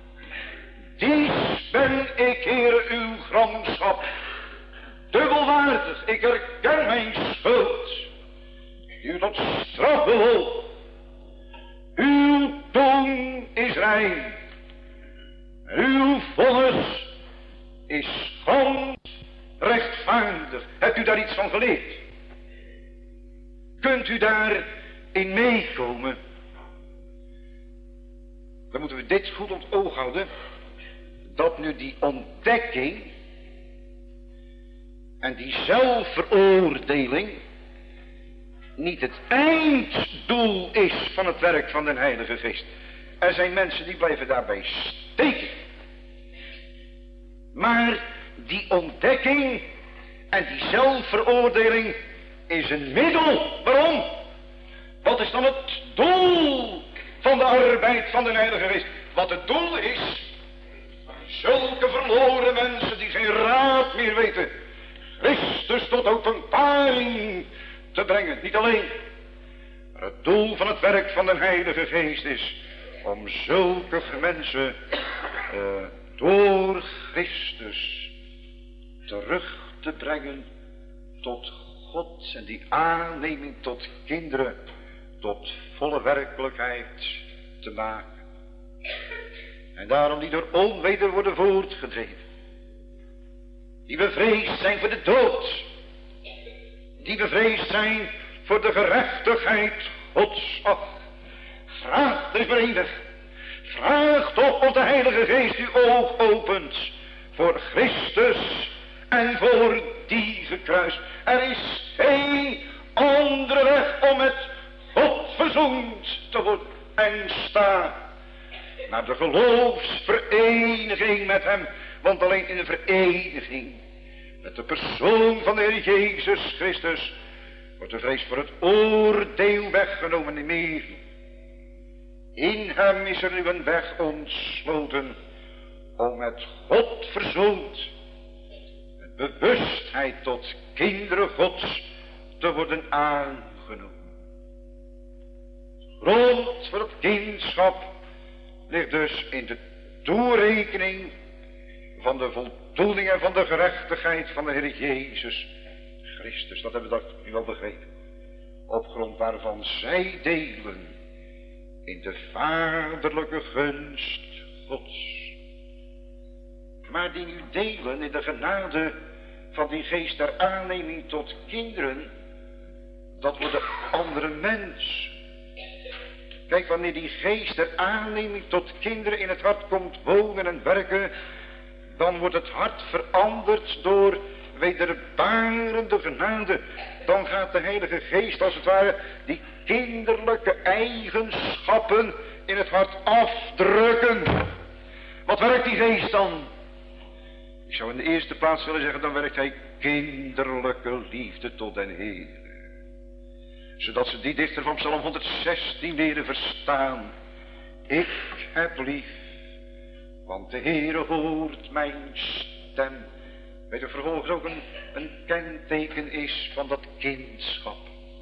Dies ben ik, Heere, uw gramschap. Dubbelwaardig, ik herken mijn schuld. Die u tot straf bewoog. Uw tong is rein. Uw vonnis is gans rechtvaardig. Hebt u daar iets van geleerd? Kunt u daarin meekomen? Dan moeten we dit goed op het oog houden. Dat nu die ontdekking en die zelfveroordeling niet het einddoel is van het werk van de Heilige Geest. Er zijn mensen die blijven daarbij steken. Maar die ontdekking en die zelfveroordeling is een middel. Waarom? Wat is dan het doel van de arbeid van de Heilige Geest? Wat het doel is, meer weten. Christus tot openbaring te brengen. Niet alleen. Maar het doel van het werk van de Heilige Geest is om zulke mensen door Christus terug te brengen tot God. En die aanneming tot kinderen tot volle werkelijkheid te maken. En daarom die door onweder worden voortgedreven. Die bevreesd zijn voor de dood. Die bevreesd zijn voor de gerechtigheid Gods. Ach, vraag er is maar één weg. Vraag toch of de Heilige Geest uw oog opent voor Christus en voor die gekruist. Er is geen andere weg om met God verzoend te worden. En sta naar de geloofsvereniging met hem. Want alleen in de vereniging met de persoon van de Heer Jezus Christus wordt de vrees voor het oordeel weggenomen in meer. In hem is er nu een weg ontsloten om met God verzoend, met bewustheid tot kinderen Gods te worden aangenomen. Grond voor het kindschap ligt dus in de toerekening van de voldoening en van de gerechtigheid van de Heer Jezus Christus. Dat hebben we dat nu wel begrepen. Op grond waarvan zij delen in de vaderlijke gunst Gods. Maar die nu delen in de genade van die geest der aanneming tot kinderen, dat wordt de andere mens. Kijk, wanneer die geest der aanneming tot kinderen in het hart komt wonen en werken, dan wordt het hart veranderd door wederbarende genade. Dan gaat de Heilige Geest als het ware die kinderlijke eigenschappen in het hart afdrukken. Wat werkt die geest dan? Ik zou in de eerste plaats willen zeggen, dan werkt hij kinderlijke liefde tot den Heer. Zodat ze die dichter van Psalm 116 leren verstaan. Ik heb lief, want de Heere hoort mijn stem. Weet je, vervolgens ook een kenteken is van dat kindschap.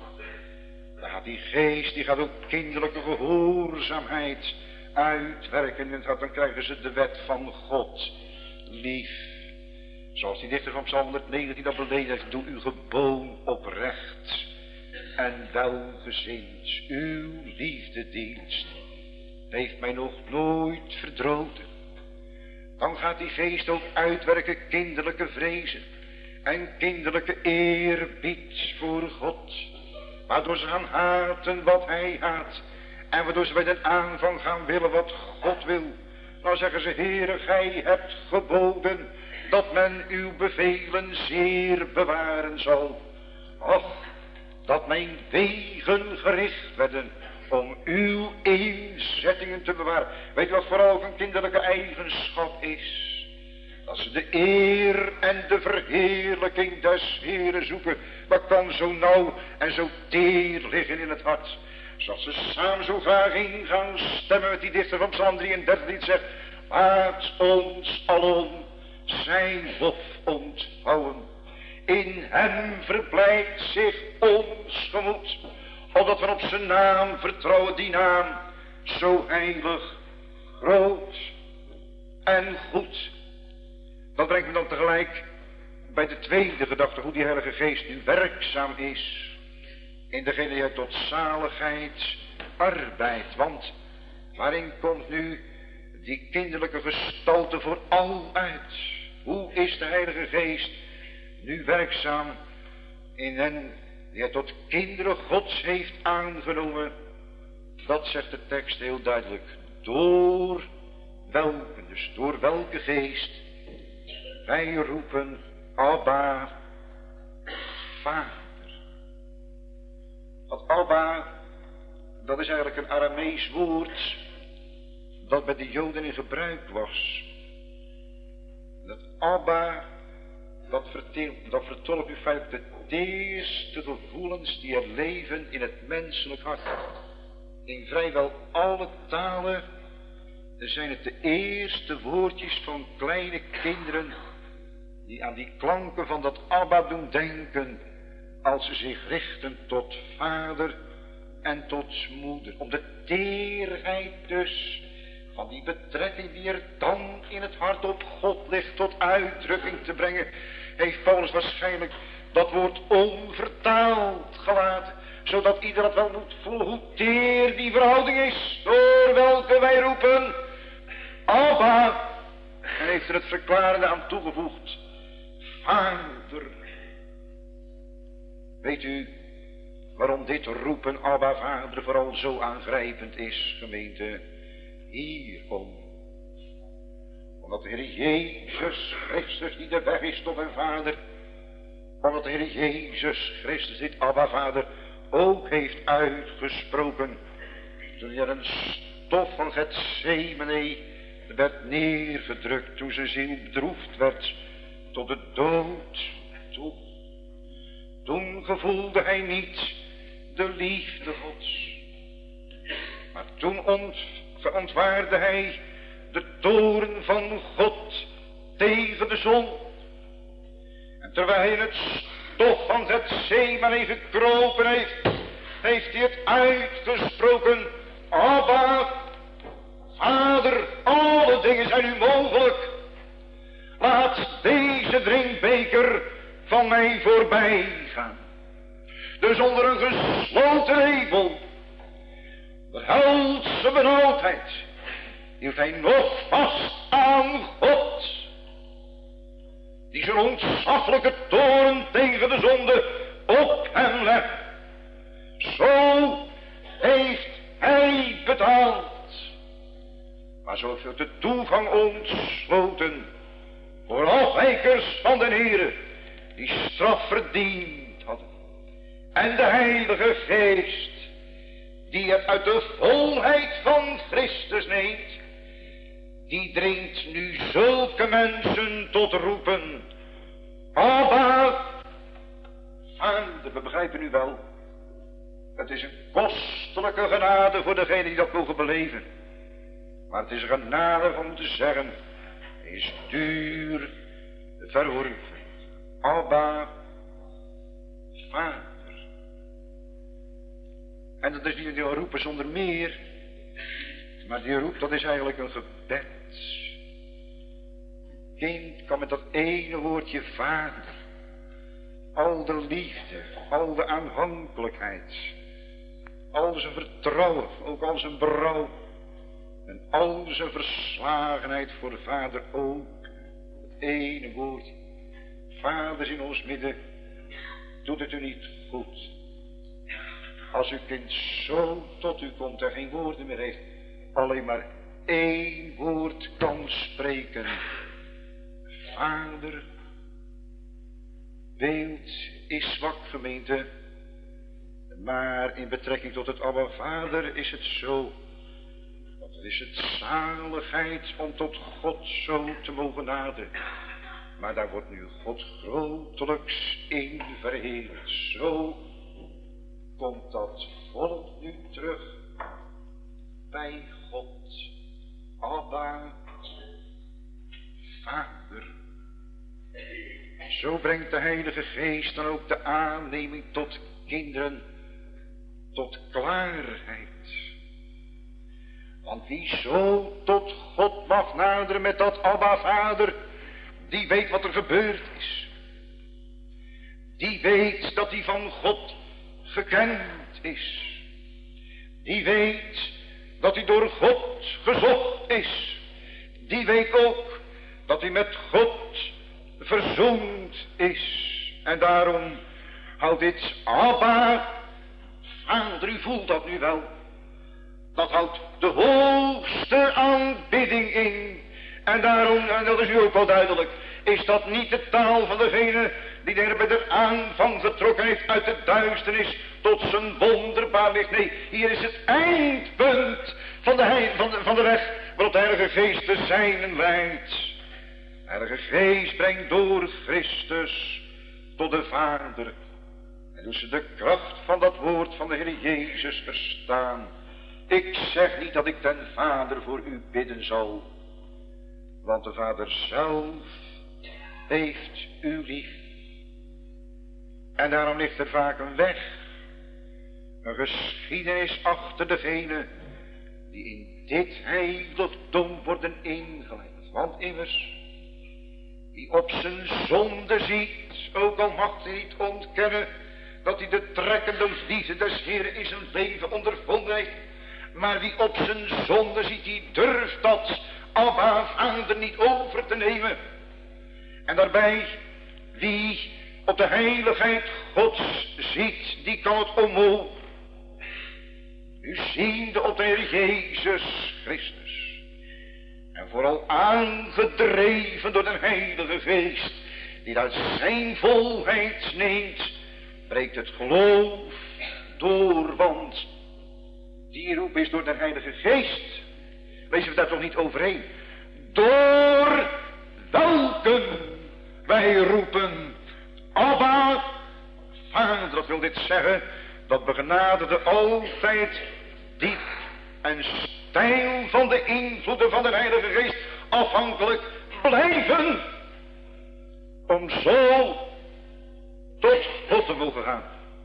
Dan gaat die geest, die gaat ook kinderlijke gehoorzaamheid uitwerken in het hart. Dan krijgen ze de wet van God lief. Zoals die dichter van Psalm 119 dat beleden heeft. Doe uw geboon oprecht en welgezind. Uw liefdedienst heeft mij nog nooit verdroten. Dan gaat die geest ook uitwerken kinderlijke vrezen en kinderlijke eerbied voor God. Waardoor ze gaan haten wat hij haat. En waardoor ze bij de aanvang gaan willen wat God wil. Nou zeggen ze, Heere, gij hebt geboden dat men uw bevelen zeer bewaren zal. Och, dat mijn wegen gericht werden om uw inzettingen te bewaren. Weet je wat vooral ook een kinderlijke eigenschap is? Dat ze de eer en de verheerlijking des Heeren zoeken. Dat kan zo nauw en zo teer liggen in het hart. Zodat ze samen zo graag in gaan stemmen met die dichter van Psalm 33 die zegt: laat ons alom zijn lof ontvouwen. In hem verblijdt zich ons gemoed. Omdat we op zijn naam vertrouwen, die naam zo heilig, groot en goed. Dat brengt me dan tegelijk bij de tweede gedachte, hoe die Heilige Geest nu werkzaam is in degene die hij tot zaligheid arbeidt. Want waarin komt nu die kinderlijke gestalte vooral uit? Hoe is de Heilige Geest nu werkzaam in hen die hij tot kinderen Gods heeft aangenomen? Dat zegt de tekst heel duidelijk. Door welke, dus door welke geest wij roepen Abba, Vader. Dat Abba, dat is eigenlijk een Aramees woord dat bij de Joden in gebruik was. Dat Abba, dat vertolkt u feitelijk de teerste gevoelens die er leven in het menselijk hart. In vrijwel alle talen zijn het de eerste woordjes van kleine kinderen die aan die klanken van dat Abba doen denken, als ze zich richten tot vader en tot moeder. Om de teerheid dus van die betrekking die er dan in het hart op God ligt tot uitdrukking te brengen, heeft Paulus waarschijnlijk dat woord onvertaald gelaten, zodat ieder het wel moet voelen hoe teer die verhouding is, door welke wij roepen, Abba, en heeft er het verklarende aan toegevoegd, Vader. Weet u waarom dit roepen, Abba, Vader, vooral zo aangrijpend is, gemeente? Hierom. Omdat de Heer Jezus Christus die de weg is tot een Vader, omdat de Heer Jezus Christus dit Abba, Vader ook heeft uitgesproken, toen hij er een stof van Getsemane werd neergedrukt, toen zijn ziel bedroefd werd tot de dood toe. Toen gevoelde hij niet de liefde Gods, maar toen ontwaarde hij de toorn van God tegen de zon. En terwijl hij in het stof van Getsemane gekropen heeft hij het uitgesproken, Abba, Vader, alle dingen zijn u mogelijk. Laat deze drinkbeker van mij voorbij gaan. Dus onder een gesloten hemel, de helse benauwdheid, hield hij nog vast aan God, die zijn ontzaglijke toorn tegen de zonde op hem legt. Zo heeft hij betaald. Maar zo heeft de toegang ontsloten voor afwijkers van de Heere, die straf verdiend hadden. En de Heilige Geest, die het uit de volheid van Christus neemt, die dringt nu zulke mensen tot roepen, Abba, Vader. We begrijpen nu wel, het is een kostelijke genade voor degenen die dat mogen beleven. Maar het is een genade van te zeggen, is duur verworven. Abba, Vader. En dat is niet een roepen zonder meer, maar die roep, dat is eigenlijk een gebed. Kind kan met dat ene woordje Vader al de liefde, al de aanhankelijkheid, al zijn vertrouwen, ook al zijn berouw en al zijn verslagenheid voor Vader ook. Het ene woord, Vader in ons midden, doet het u niet goed als uw kind zo tot u komt en geen woorden meer heeft, alleen maar één woord kan spreken. Vader. Beeld is zwak, gemeente, maar in betrekking tot het Abba Vader is het zo. Het is het zaligheid om tot God zo te mogen naderen. Maar daar wordt nu God grotelijks in verheerlijkt. Zo komt dat volk nu terug bij God. Abba, Vader. Zo brengt de Heilige Geest dan ook de aanneming tot kinderen, tot klaarheid. Want wie zo tot God mag naderen met dat Abba Vader, die weet wat er gebeurd is. Die weet dat hij van God gekend is. Die weet dat hij door God gezocht is. Die weet ook dat hij met God verzoend is. En daarom houdt dit Abba Vader, u voelt dat nu wel. Dat houdt de hoogste aanbidding in. En daarom, en dat is u ook wel duidelijk, is dat niet de taal van degene die de Heer bij de aanvang getrokken heeft uit de duisternis tot zijn wonderbaar licht. Nee, hier is het eindpunt van de weg waarop de Heilige Geest de zijnen leidt. De Heilige Geest brengt door Christus tot de Vader. En doet ze de kracht van dat woord van de Heer Jezus verstaan. Ik zeg niet dat ik ten Vader voor u bidden zal, want de Vader zelf heeft u lief. En daarom ligt er vaak een weg, een geschiedenis achter degene die in dit heiligdom worden ingeleid. Want immers, die op zijn zonde ziet, ook al mag hij niet ontkennen dat hij de trekkende liefde des Heeren in zijn leven ondervonden heeft. Maar wie op zijn zonde ziet, die durft dat Abba Vader niet over te nemen. En daarbij, wie op de heiligheid Gods ziet, die kan het omhoog. U ziende op de Heer Jezus Christus. En vooral aangedreven door de Heilige Geest, die uit zijn volheid neemt, breekt het geloof door, want die roep is door de Heilige Geest. Lezen we daar toch niet overheen? Door welken wij roepen, Abba, Vader. Dat wil dit zeggen, dat begenaderde altijd diep en steil van de invloeden van de Heilige Geest afhankelijk blijven, om zo tot God te mogen gaan.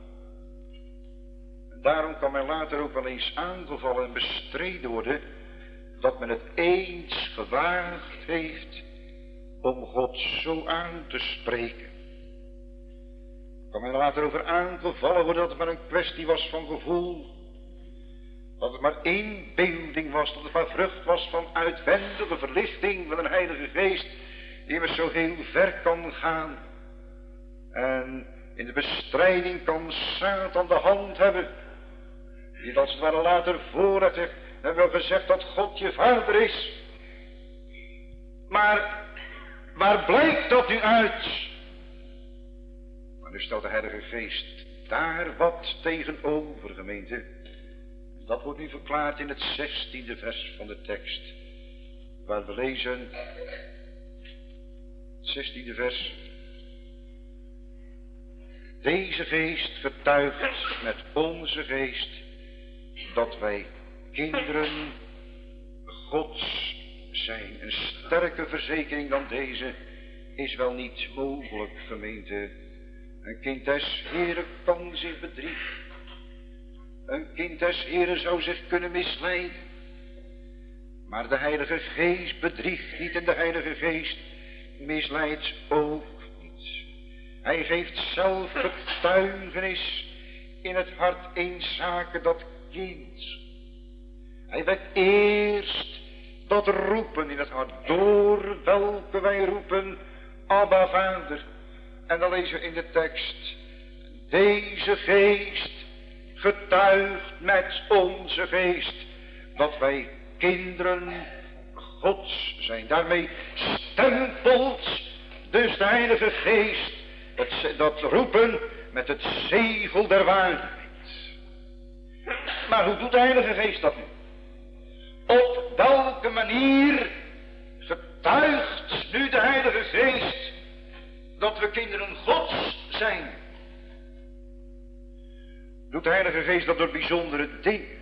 En daarom kan men later ook wel eens aangevallen en bestreden worden dat men het eens gewaagd heeft om God zo aan te spreken. Kan men later over aangevallen worden dat het maar een kwestie was van gevoel, dat het maar inbeelding was, dat het maar vrucht was van uitwendige verlichting van een Heilige Geest, die immers zo heel ver kan gaan. En in de bestrijding kan Satan de hand hebben, die als het ware later vooruit heeft, hebben we gezegd dat God je vader is. Maar waar blijkt dat nu uit? Maar nu stelt de Heilige Geest daar wat tegenover, gemeente. Dat wordt nu verklaard in het 16e vers van de tekst, waar we lezen, 16e vers. Deze geest getuigt met onze geest dat wij kinderen Gods zijn. Een sterke verzekering dan deze is wel niet mogelijk, gemeente. Een kind des Heren kan zich bedriegen. Een kind des Heren zou zich kunnen misleiden. Maar de Heilige Geest bedriegt niet en de Heilige Geest misleidt ook niet. Hij geeft zelf getuigenis in het hart eenzake dat kind. Hij wekt eerst dat roepen in het hart, door welke wij roepen, Abba Vader. En dan lezen we in de tekst, deze geest getuigt met onze geest dat wij kinderen Gods zijn. Daarmee stempelt dus de Heilige Geest dat roepen met het zegel der waarheid. Maar hoe doet de Heilige Geest dat nu? Op welke manier getuigt nu de Heilige Geest dat we kinderen Gods zijn? Doet de Heilige Geest dat door bijzondere dingen?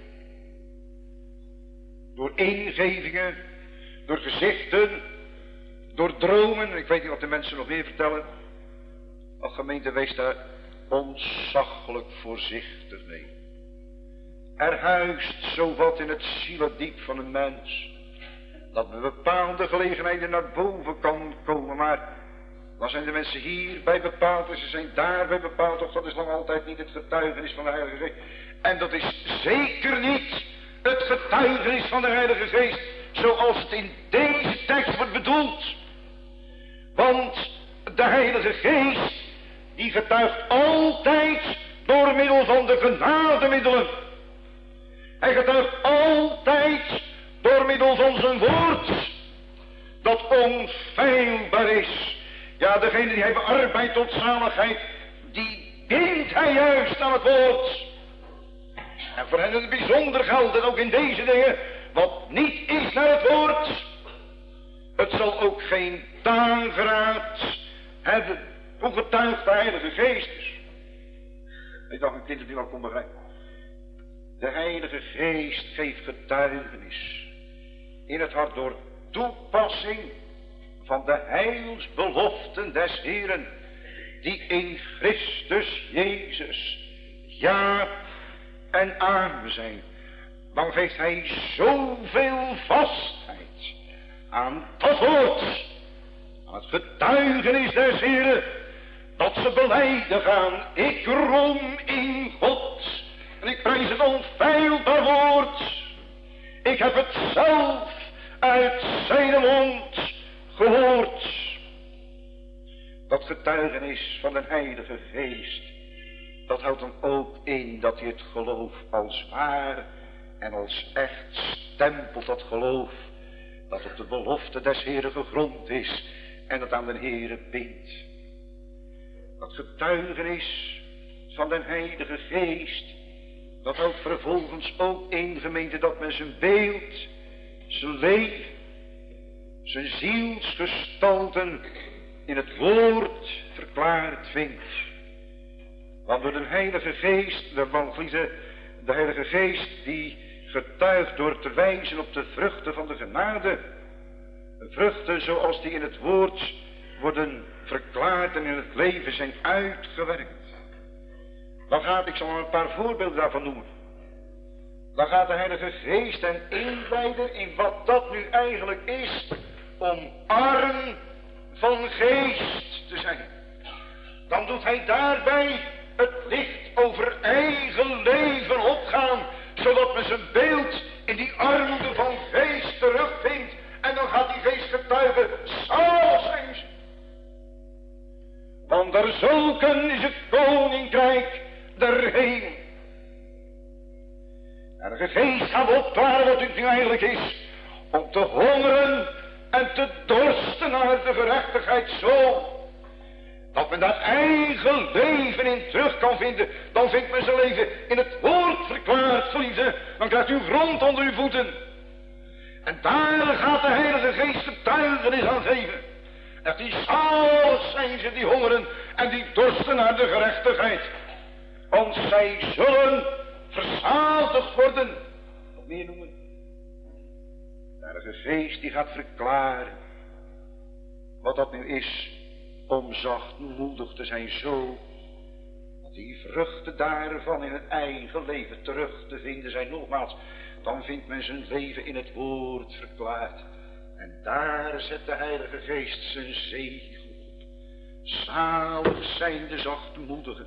Door ingevingen, door gezichten, door dromen. Ik weet niet wat de mensen nog meer vertellen. Ach, gemeente, wees daar ontzaglijk voorzichtig mee. Er huist zo wat in het zielendiep van een mens, dat bij bepaalde gelegenheden naar boven kan komen, maar dan zijn de mensen hierbij bepaald en ze zijn daarbij bepaald, toch dat is lang altijd niet het getuigenis van de Heilige Geest. En dat is zeker niet het getuigenis van de Heilige Geest, zoals het in deze tekst wordt bedoeld. Want de Heilige Geest, die getuigt altijd door middel van de genademiddelen. Hij getuigt altijd door middel van zijn woord, dat onfeilbaar is. Ja, degene die hij bearbeidt tot zaligheid, die bindt hij juist aan het woord. En voor hen het bijzonder geldt, en ook in deze dingen, wat niet is naar het woord, het zal ook geen dageraad hebben. Hoe getuigt de Heilige Geest? Ik dacht een kind dat u wel kon begrijpen. De Heilige Geest geeft getuigenis in het hart door toepassing van de heilsbeloften des Heeren, die in Christus Jezus ja en amen zijn, dan geeft hij zoveel vastheid aan dat woord, aan het getuigenis des Heeren, dat ze belijden gaan: ik roem in God en ik prijs het onfeilbaar woord. Ik heb het zelf uit zijn mond gehoord. Dat getuigenis van de Heilige Geest, dat houdt dan ook in dat hij het geloof als waar en als echt stempelt, dat geloof dat op de belofte des Heeren gegrond is en dat aan de Heere bindt. Dat getuigenis van de Heilige Geest, dat houdt vervolgens ook in, gemeente, dat men zijn beeld, zijn leven, zijn zielsgestalten in het woord verklaard vindt. Want door de Heilige Geest, de Heilige Geest die getuigt door te wijzen op de vruchten van de genade, vruchten zoals die in het woord worden verklaard en in het leven zijn uitgewerkt. Ik zal een paar voorbeelden daarvan noemen. Dan gaat de Heilige Geest hen inleiden in wat dat nu eigenlijk is, om arm van geest te zijn. Dan doet hij daarbij het licht over eigen leven opgaan, zodat men zijn beeld in die armoede van geest terugvindt. En dan gaat die geest getuigen: zalig zijn ze. Want der zulken is het koninkrijk der hemel. En de geest gaat opklaren wat het nu eigenlijk is, om te hongeren en te dorsten naar de gerechtigheid, zo dat men daar eigen leven in terug kan vinden. Dan vindt men zijn leven in het woord verklaard, geliefde. Dan krijgt u grond onder uw voeten. En daar gaat de Heilige Geest getuigenis aan geven. Dat die zalig zijn ze die hongeren en die dorsten naar de gerechtigheid. Want zij zullen verzadigd worden. Nog meer noemen. De Heilige Geest die gaat verklaren wat dat nu is om zachtmoedig te zijn, zo dat die vruchten daarvan in het eigen leven terug te vinden zijn. Nogmaals, dan vindt men zijn leven in het woord verklaard. En daar zet de Heilige Geest zijn zegel op. Zalig zijn de zachtmoedigen,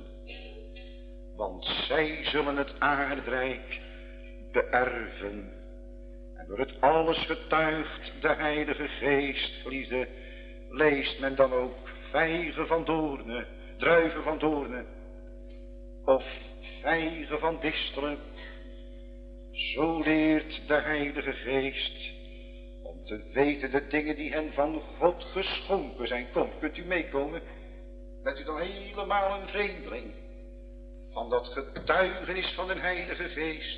want zij zullen het aardrijk beërven. En door het alles getuigt de Heilige Geest, geliefde, leest men dan ook vijgen van doornen, druiven van doornen, of vijgen van distelen. Zo leert de Heilige Geest om te weten de dingen die hen van God geschonken zijn. Kom, kunt u meekomen? Bent u dan helemaal een vreemdeling van dat getuigenis van de Heilige Geest?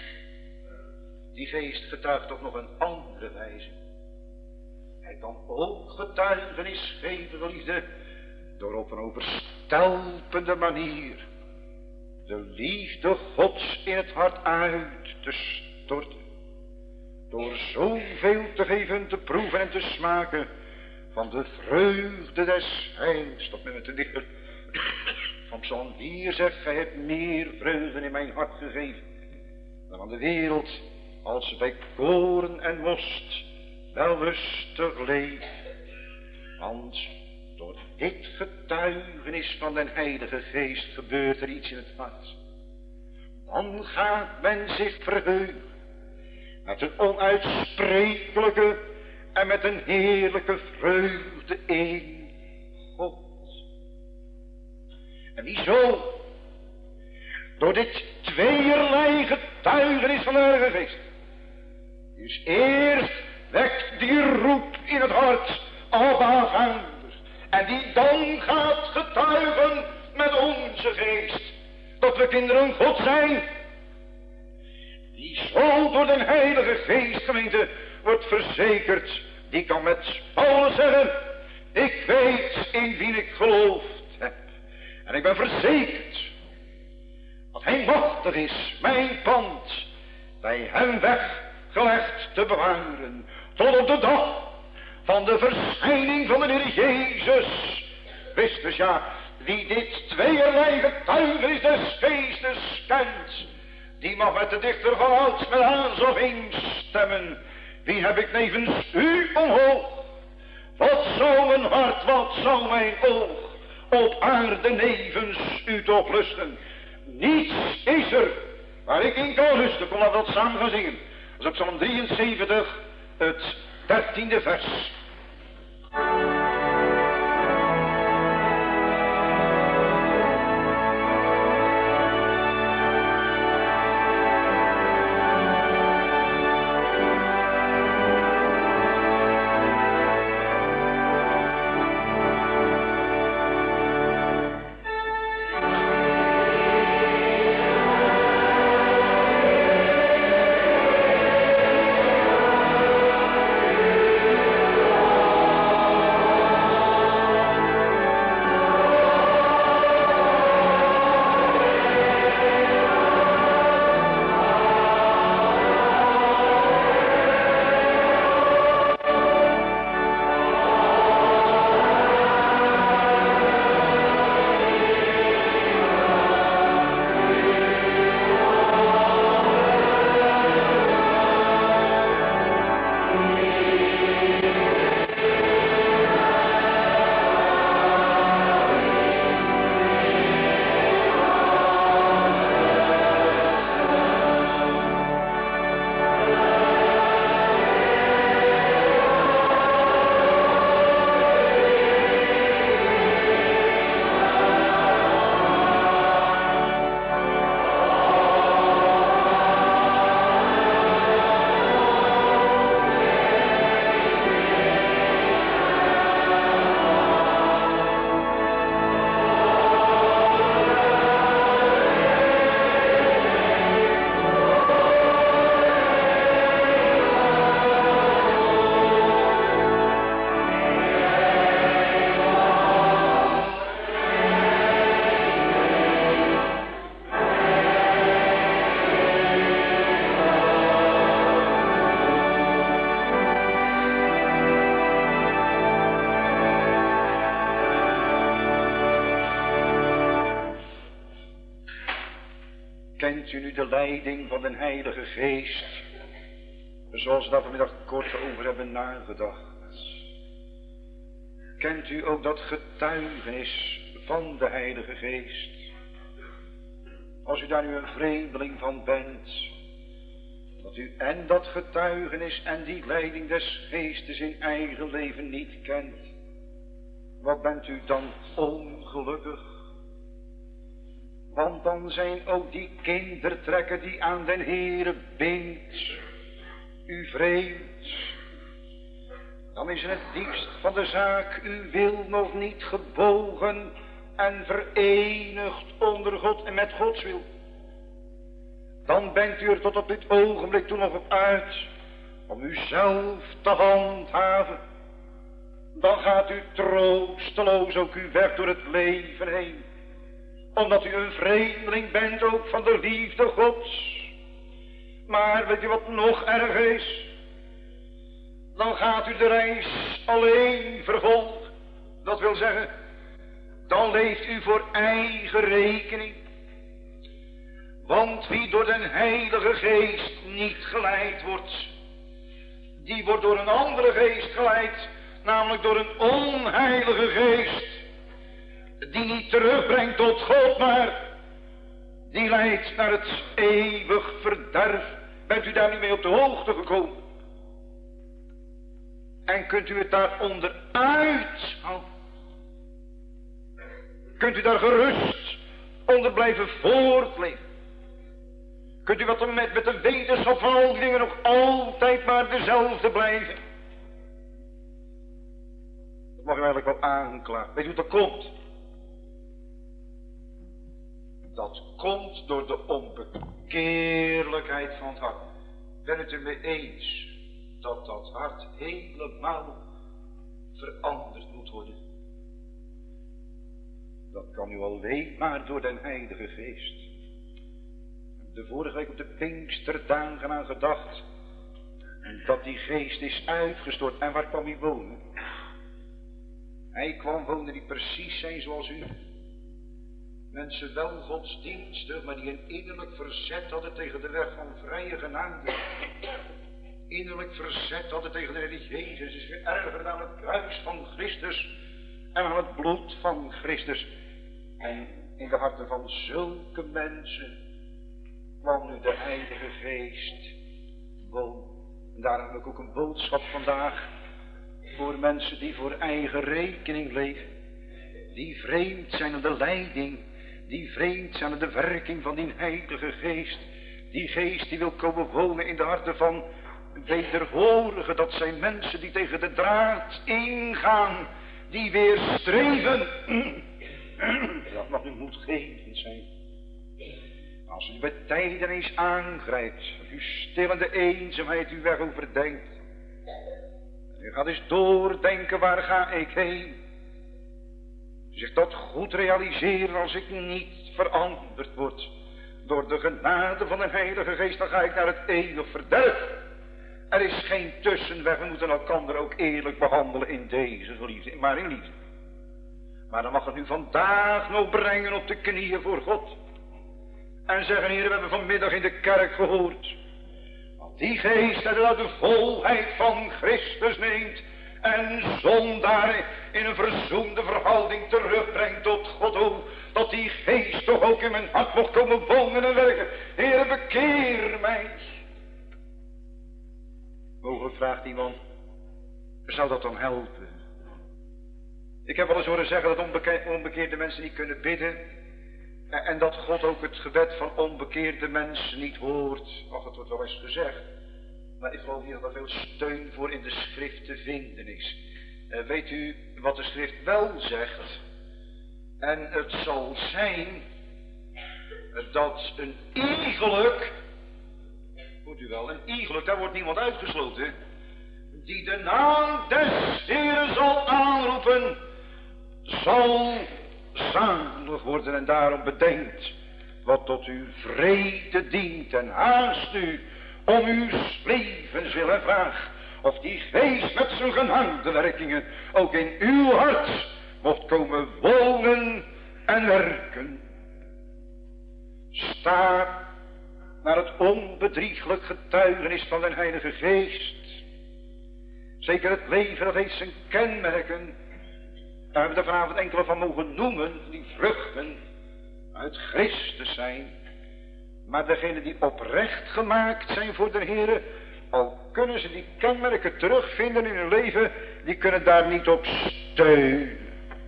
Die geest getuigt op nog een andere wijze. Hij kan ook getuigenis geven, geliefde, door op een overstelpende manier de liefde Gods in het hart uit te storten. Door zoveel te geven, te proeven en te smaken van de vreugde des heils. Tot met de dichter van Psalm 4 zegt: gij hebt meer vreugde in mijn hart gegeven dan aan de wereld, als ze bij koren en most wel rustig leeft. Want door dit getuigenis van den Heilige Geest gebeurt er iets in het hart. Dan gaat men zich verheugen met een onuitsprekelijke en met een heerlijke vreugde in God. En wieso? Door dit tweeërlei getuigenis van de Heilige Geest. Dus eerst wekt die roep in het hart, Abba Vader. En die dan gaat getuigen met onze geest, dat we kinderen God zijn. Die zo door de Heilige Geest, gemeente, wordt verzekerd, die kan met Paulus zeggen: ik weet in wie ik geloofd heb. En ik ben verzekerd dat hij machtig is mijn pand bij hem weggelegd te bewaren, tot op de dag van de verschijning van de Heer Jezus Christus. Ja, wie dit tweeërlei getuigenis des Geestes kent, die mag met de dichter van ouds met Azaf instemmen. Wie heb ik nevens u omhoog? Wat zou een hart, wat zou mijn oog op aarde nevens u toch lusten? Niets is er waar ik in kan rusten. Kom, laten we dat samen gaan zingen. Dat is op Psalm 73, het 13e vers. Kent u nu de leiding van de Heilige Geest, zoals we daar vanmiddag kort over hebben nagedacht? Kent u ook dat getuigenis van de Heilige Geest? Als u daar nu een vreemdeling van bent, dat u en dat getuigenis en die leiding des Geestes in eigen leven niet kent, wat bent u dan ongelukkig? Want dan zijn ook die kindertrekken die aan den Heere bindt u vreemd. Dan is het diepst van de zaak uw wil nog niet gebogen en verenigd onder God en met Gods wil. Dan bent u er tot op dit ogenblik toe nog op uit om uzelf te handhaven. Dan gaat u troosteloos ook uw weg door het leven heen, omdat u een vreemdeling bent ook van de liefde Gods. Maar weet u wat nog erger is? Dan gaat u de reis alleen vervolgen. Dat wil zeggen, dan leeft u voor eigen rekening. Want wie door den Heilige Geest niet geleid wordt, die wordt door een andere geest geleid, namelijk door een onheilige geest, die niet terugbrengt tot God, maar die leidt naar het eeuwig verderf. Bent u daar niet mee op de hoogte gekomen? En kunt u het daaronder uithouden? Kunt u daar gerust onder blijven voortleven? Kunt u wat met de wetenschap van al die dingen nog altijd maar dezelfde blijven? Dat mag u eigenlijk wel aanklagen. Weet u hoe dat komt? Dat komt door de onbekeerlijkheid van het hart. Ben het ermee eens dat dat hart helemaal veranderd moet worden? Dat kan u alleen maar door den Heilige Geest. De vorige week op de Pinksterdagen aan gedacht. dat die geest is uitgestort. En waar kwam hij wonen? Hij kwam wonen die precies zijn zoals u. Mensen wel godsdienstig, maar die een innerlijk verzet hadden tegen de weg van vrije genade. Innerlijk verzet hadden tegen de Heer Jezus. Is geërgerd aan het kruis van Christus en aan het bloed van Christus. En in de harten van zulke mensen kwam nu de Heilige Geest wonen. En daarom heb ik ook een boodschap vandaag voor mensen die voor eigen rekening leven. Die vreemd zijn aan de leiding. Die vreemd zijn aan de werking van die Heilige Geest. Die geest die wil komen wonen in de harten van wederhorigen. Dat zijn mensen die tegen de draad ingaan. Die weer streven. Dat mag u moedgevend zijn. Als u bij tijden eens aangrijpt. U stillende eenzaamheid uw weg overdenkt. U gaat eens doordenken, waar ga ik heen? U zegt dat goed realiseren, als ik niet veranderd word door de genade van de Heilige Geest, dan ga ik naar het eeuwig verderf. Er is geen tussenweg, we moeten elkaar ook eerlijk behandelen in deze liefde, maar in liefde. Maar dan mag het u vandaag nog brengen op de knieën voor God. En zeggen, Heer, we hebben vanmiddag in de kerk gehoord. Want die geest uit de volheid van Christus neemt. En zondaar in een verzoende verhouding terugbrengt tot God. Oh, dat die geest toch ook in mijn hart mocht komen wonen en werken. Heer, bekeer mij. Mogelijk vraagt iemand, zou dat dan helpen? Ik heb wel eens horen zeggen dat onbekeerde mensen niet kunnen bidden. En dat God ook het gebed van onbekeerde mensen niet hoort. Och, het wordt wel eens gezegd. Maar ik geloof niet dat er veel steun voor in de schrift te vinden is. Weet u wat de schrift wel zegt? En het zal zijn dat een iegelijk, hoort u wel, een iegelijk, daar wordt niemand uitgesloten, die de naam des Heeren zal aanroepen, zal zalig worden. En daarom bedenkt wat tot uw vrede dient en haast u om uw levenswil en vraag of die geest met zijn genade werkingen ook in uw hart mocht komen wonen en werken. Sta naar het onbedrieglijk getuigenis van de Heilige Geest. Zeker het leven dat heeft zijn kenmerken. Daar hebben we er vanavond enkele van mogen noemen, die vruchten uit Christus zijn. Maar degenen die oprecht gemaakt zijn voor de Heere, al kunnen ze die kenmerken terugvinden in hun leven, die kunnen daar niet op steunen.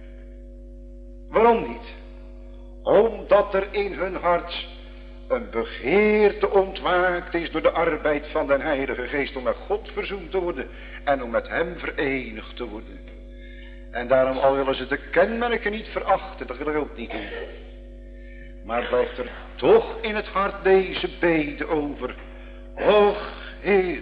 Waarom niet? Omdat er in hun hart een begeerte ontwaakt is door de arbeid van de Heilige Geest om met God verzoend te worden en om met hem verenigd te worden. En daarom, al willen ze de kenmerken niet verachten, dat wil ik ook niet doen. Maar blijft er toch in het hart deze bede over. Och, Heer,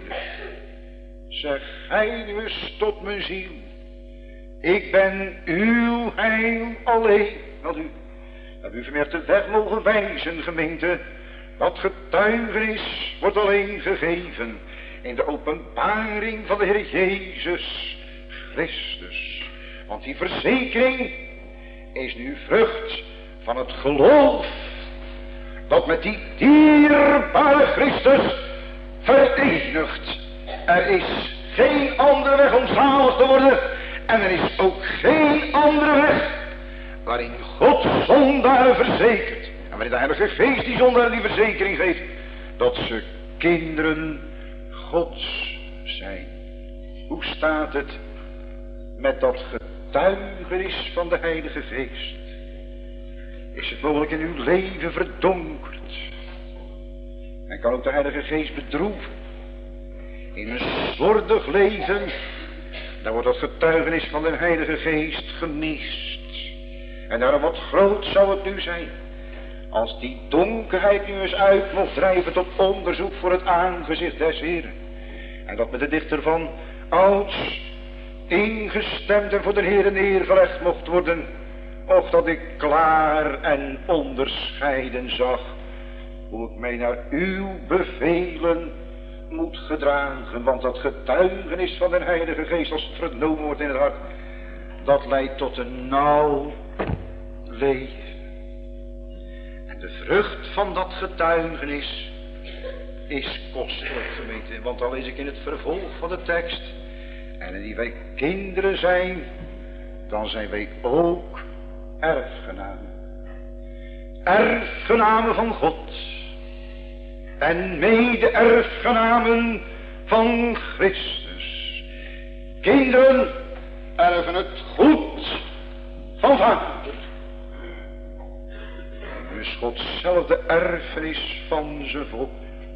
zeg gij nu eens tot mijn ziel. Ik ben uw heil alleen. Wel u, dat u vanmiddag de weg mogen wijzen, gemeente. Dat getuigenis wordt alleen gegeven in de openbaring van de Heer Jezus Christus. Want die verzekering is nu vrucht van het geloof dat met die dierbare Christus verenigt. Er is geen andere weg om zalig te worden en er is ook geen andere weg waarin God zondaren verzekert en waarin de Heilige Geest die zondaren die verzekering geeft dat ze kinderen Gods zijn. Hoe staat het met dat getuigenis van de Heilige Geest? Is het mogelijk in uw leven verdonkerd? En kan ook de Heilige Geest bedroeven? In een slordig leven, dan wordt dat getuigenis van de Heilige Geest gemist. En daarom wat groot zou het nu zijn, als die donkerheid nu eens uit mocht drijven tot onderzoek voor het aangezicht des Heeren. En dat met de dichter van ouds ingestemd en voor de Heere neergelegd mocht worden. Och, dat ik klaar en onderscheiden zag hoe ik mij naar uw bevelen moet gedragen, want dat getuigenis van de Heilige Geest, als het vernomen wordt in het hart, dat leidt tot een nauw leven. En de vrucht van dat getuigenis is kostelijk, gemeente, want dan lees ik in het vervolg van de tekst, en indien wij kinderen zijn, dan zijn wij ook erfgenamen. Erfgenamen van God. En mede-erfgenamen van Christus. Kinderen erven het goed van vader. Dus God zelf de erfenis van zijn volk.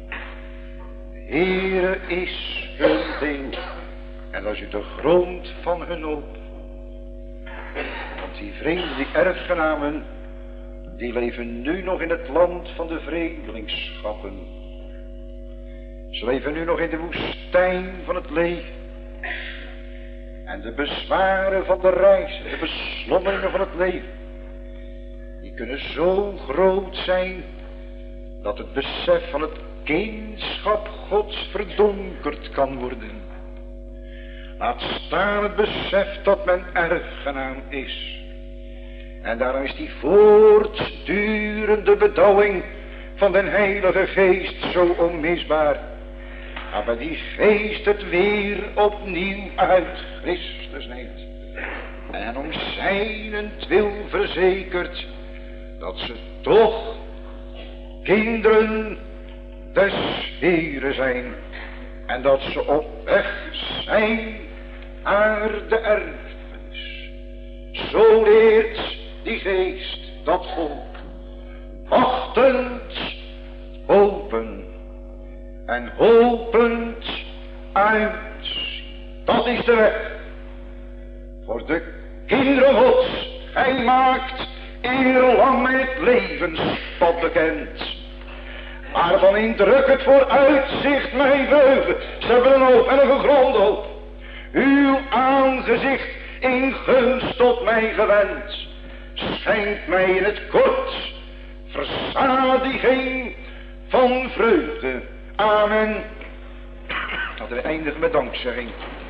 Heere is hun deel. En dat is de grond van hun hoop. Want die vreemden, die erfgenamen, die leven nu nog in het land van de vreemdelingsschappen. Ze leven nu nog in de woestijn van het leven. En de bezwaren van de reis, de beslommeringen van het leven, die kunnen zo groot zijn, dat het besef van het kindschap Gods verdonkerd kan worden. Laat staan het besef dat men erfgenaam is. En daarom is die voortdurende bedauwing van den Heilige Geest zo onmisbaar. Maar die Geest het weer opnieuw uit Christus neemt. En om zijnentwil verzekert dat ze toch kinderen des Heeren zijn. En dat ze op weg zijn naar de erfenis. Zo leert die Geest dat volk wachtend hopen en hopend uit. Dat is de weg voor de kinderen Gods. Hij maakt eerlang mijn het levenspad bekend. Maar van indrukkend vooruitzicht mijn veugen. Ze hebben een hoop en een gegronde hoop. Uw aangezicht in gunst tot mij gewend. Schenkt mij in het kort verzadiging van vreugde. Amen. Laten we eindigen met dankzegging.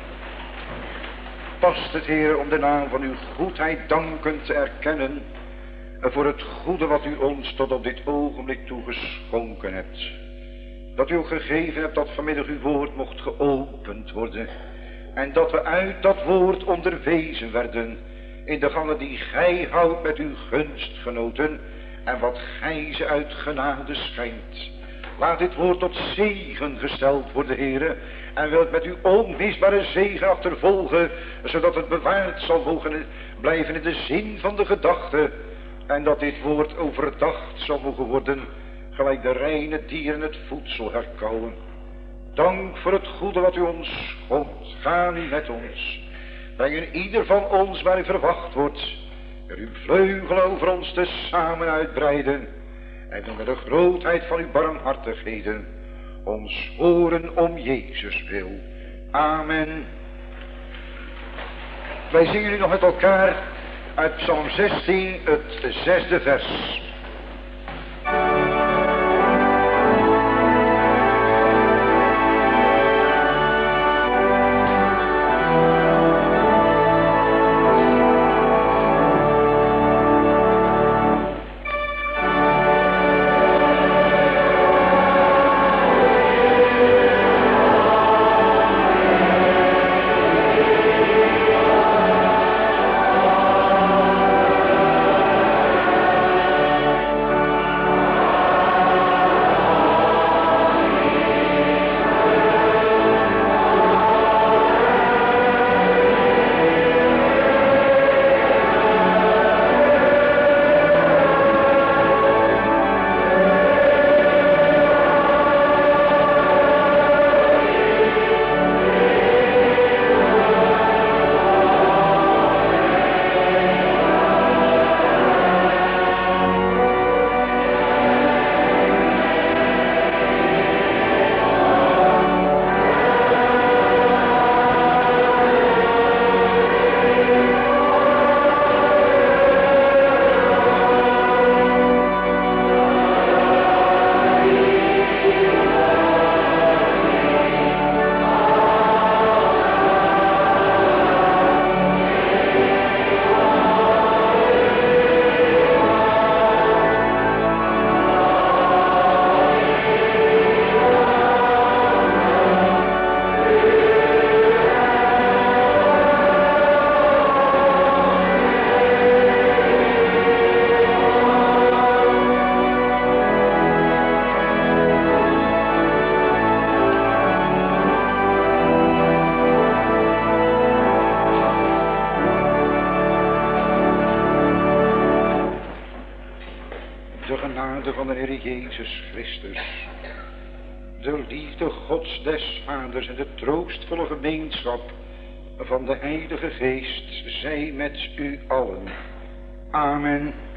Past het, Heer, om de naam van uw goedheid dankend te erkennen voor het goede wat u ons tot op dit ogenblik toegeschonken hebt. Dat u ook gegeven hebt dat vanmiddag uw woord mocht geopend worden. En dat we uit dat woord onderwezen werden in de gangen die gij houdt met uw gunstgenoten en wat gij ze uit genade schenkt. Laat dit woord tot zegen gesteld worden, Heere, en wil het met uw onmisbare zegen achtervolgen, zodat het bewaard zal mogen blijven in de zin van de gedachte, en dat dit woord overdacht zal mogen worden, gelijk de reine dieren het voedsel herkauwen. Dank voor het goede wat u ons schonkt. Ga nu met ons. Breng ieder van ons waar u verwacht wordt. Er uw vleugel over ons te samen uitbreiden. En met de grootheid van uw barmhartigheden ons horen om Jezus wil. Amen. Wij zingen nu nog met elkaar uit Psalm 16 het 6e vers. genade van de Heer Jezus Christus, de liefde Gods des Vaders en de troostvolle gemeenschap van de Heilige Geest zij met u allen. Amen.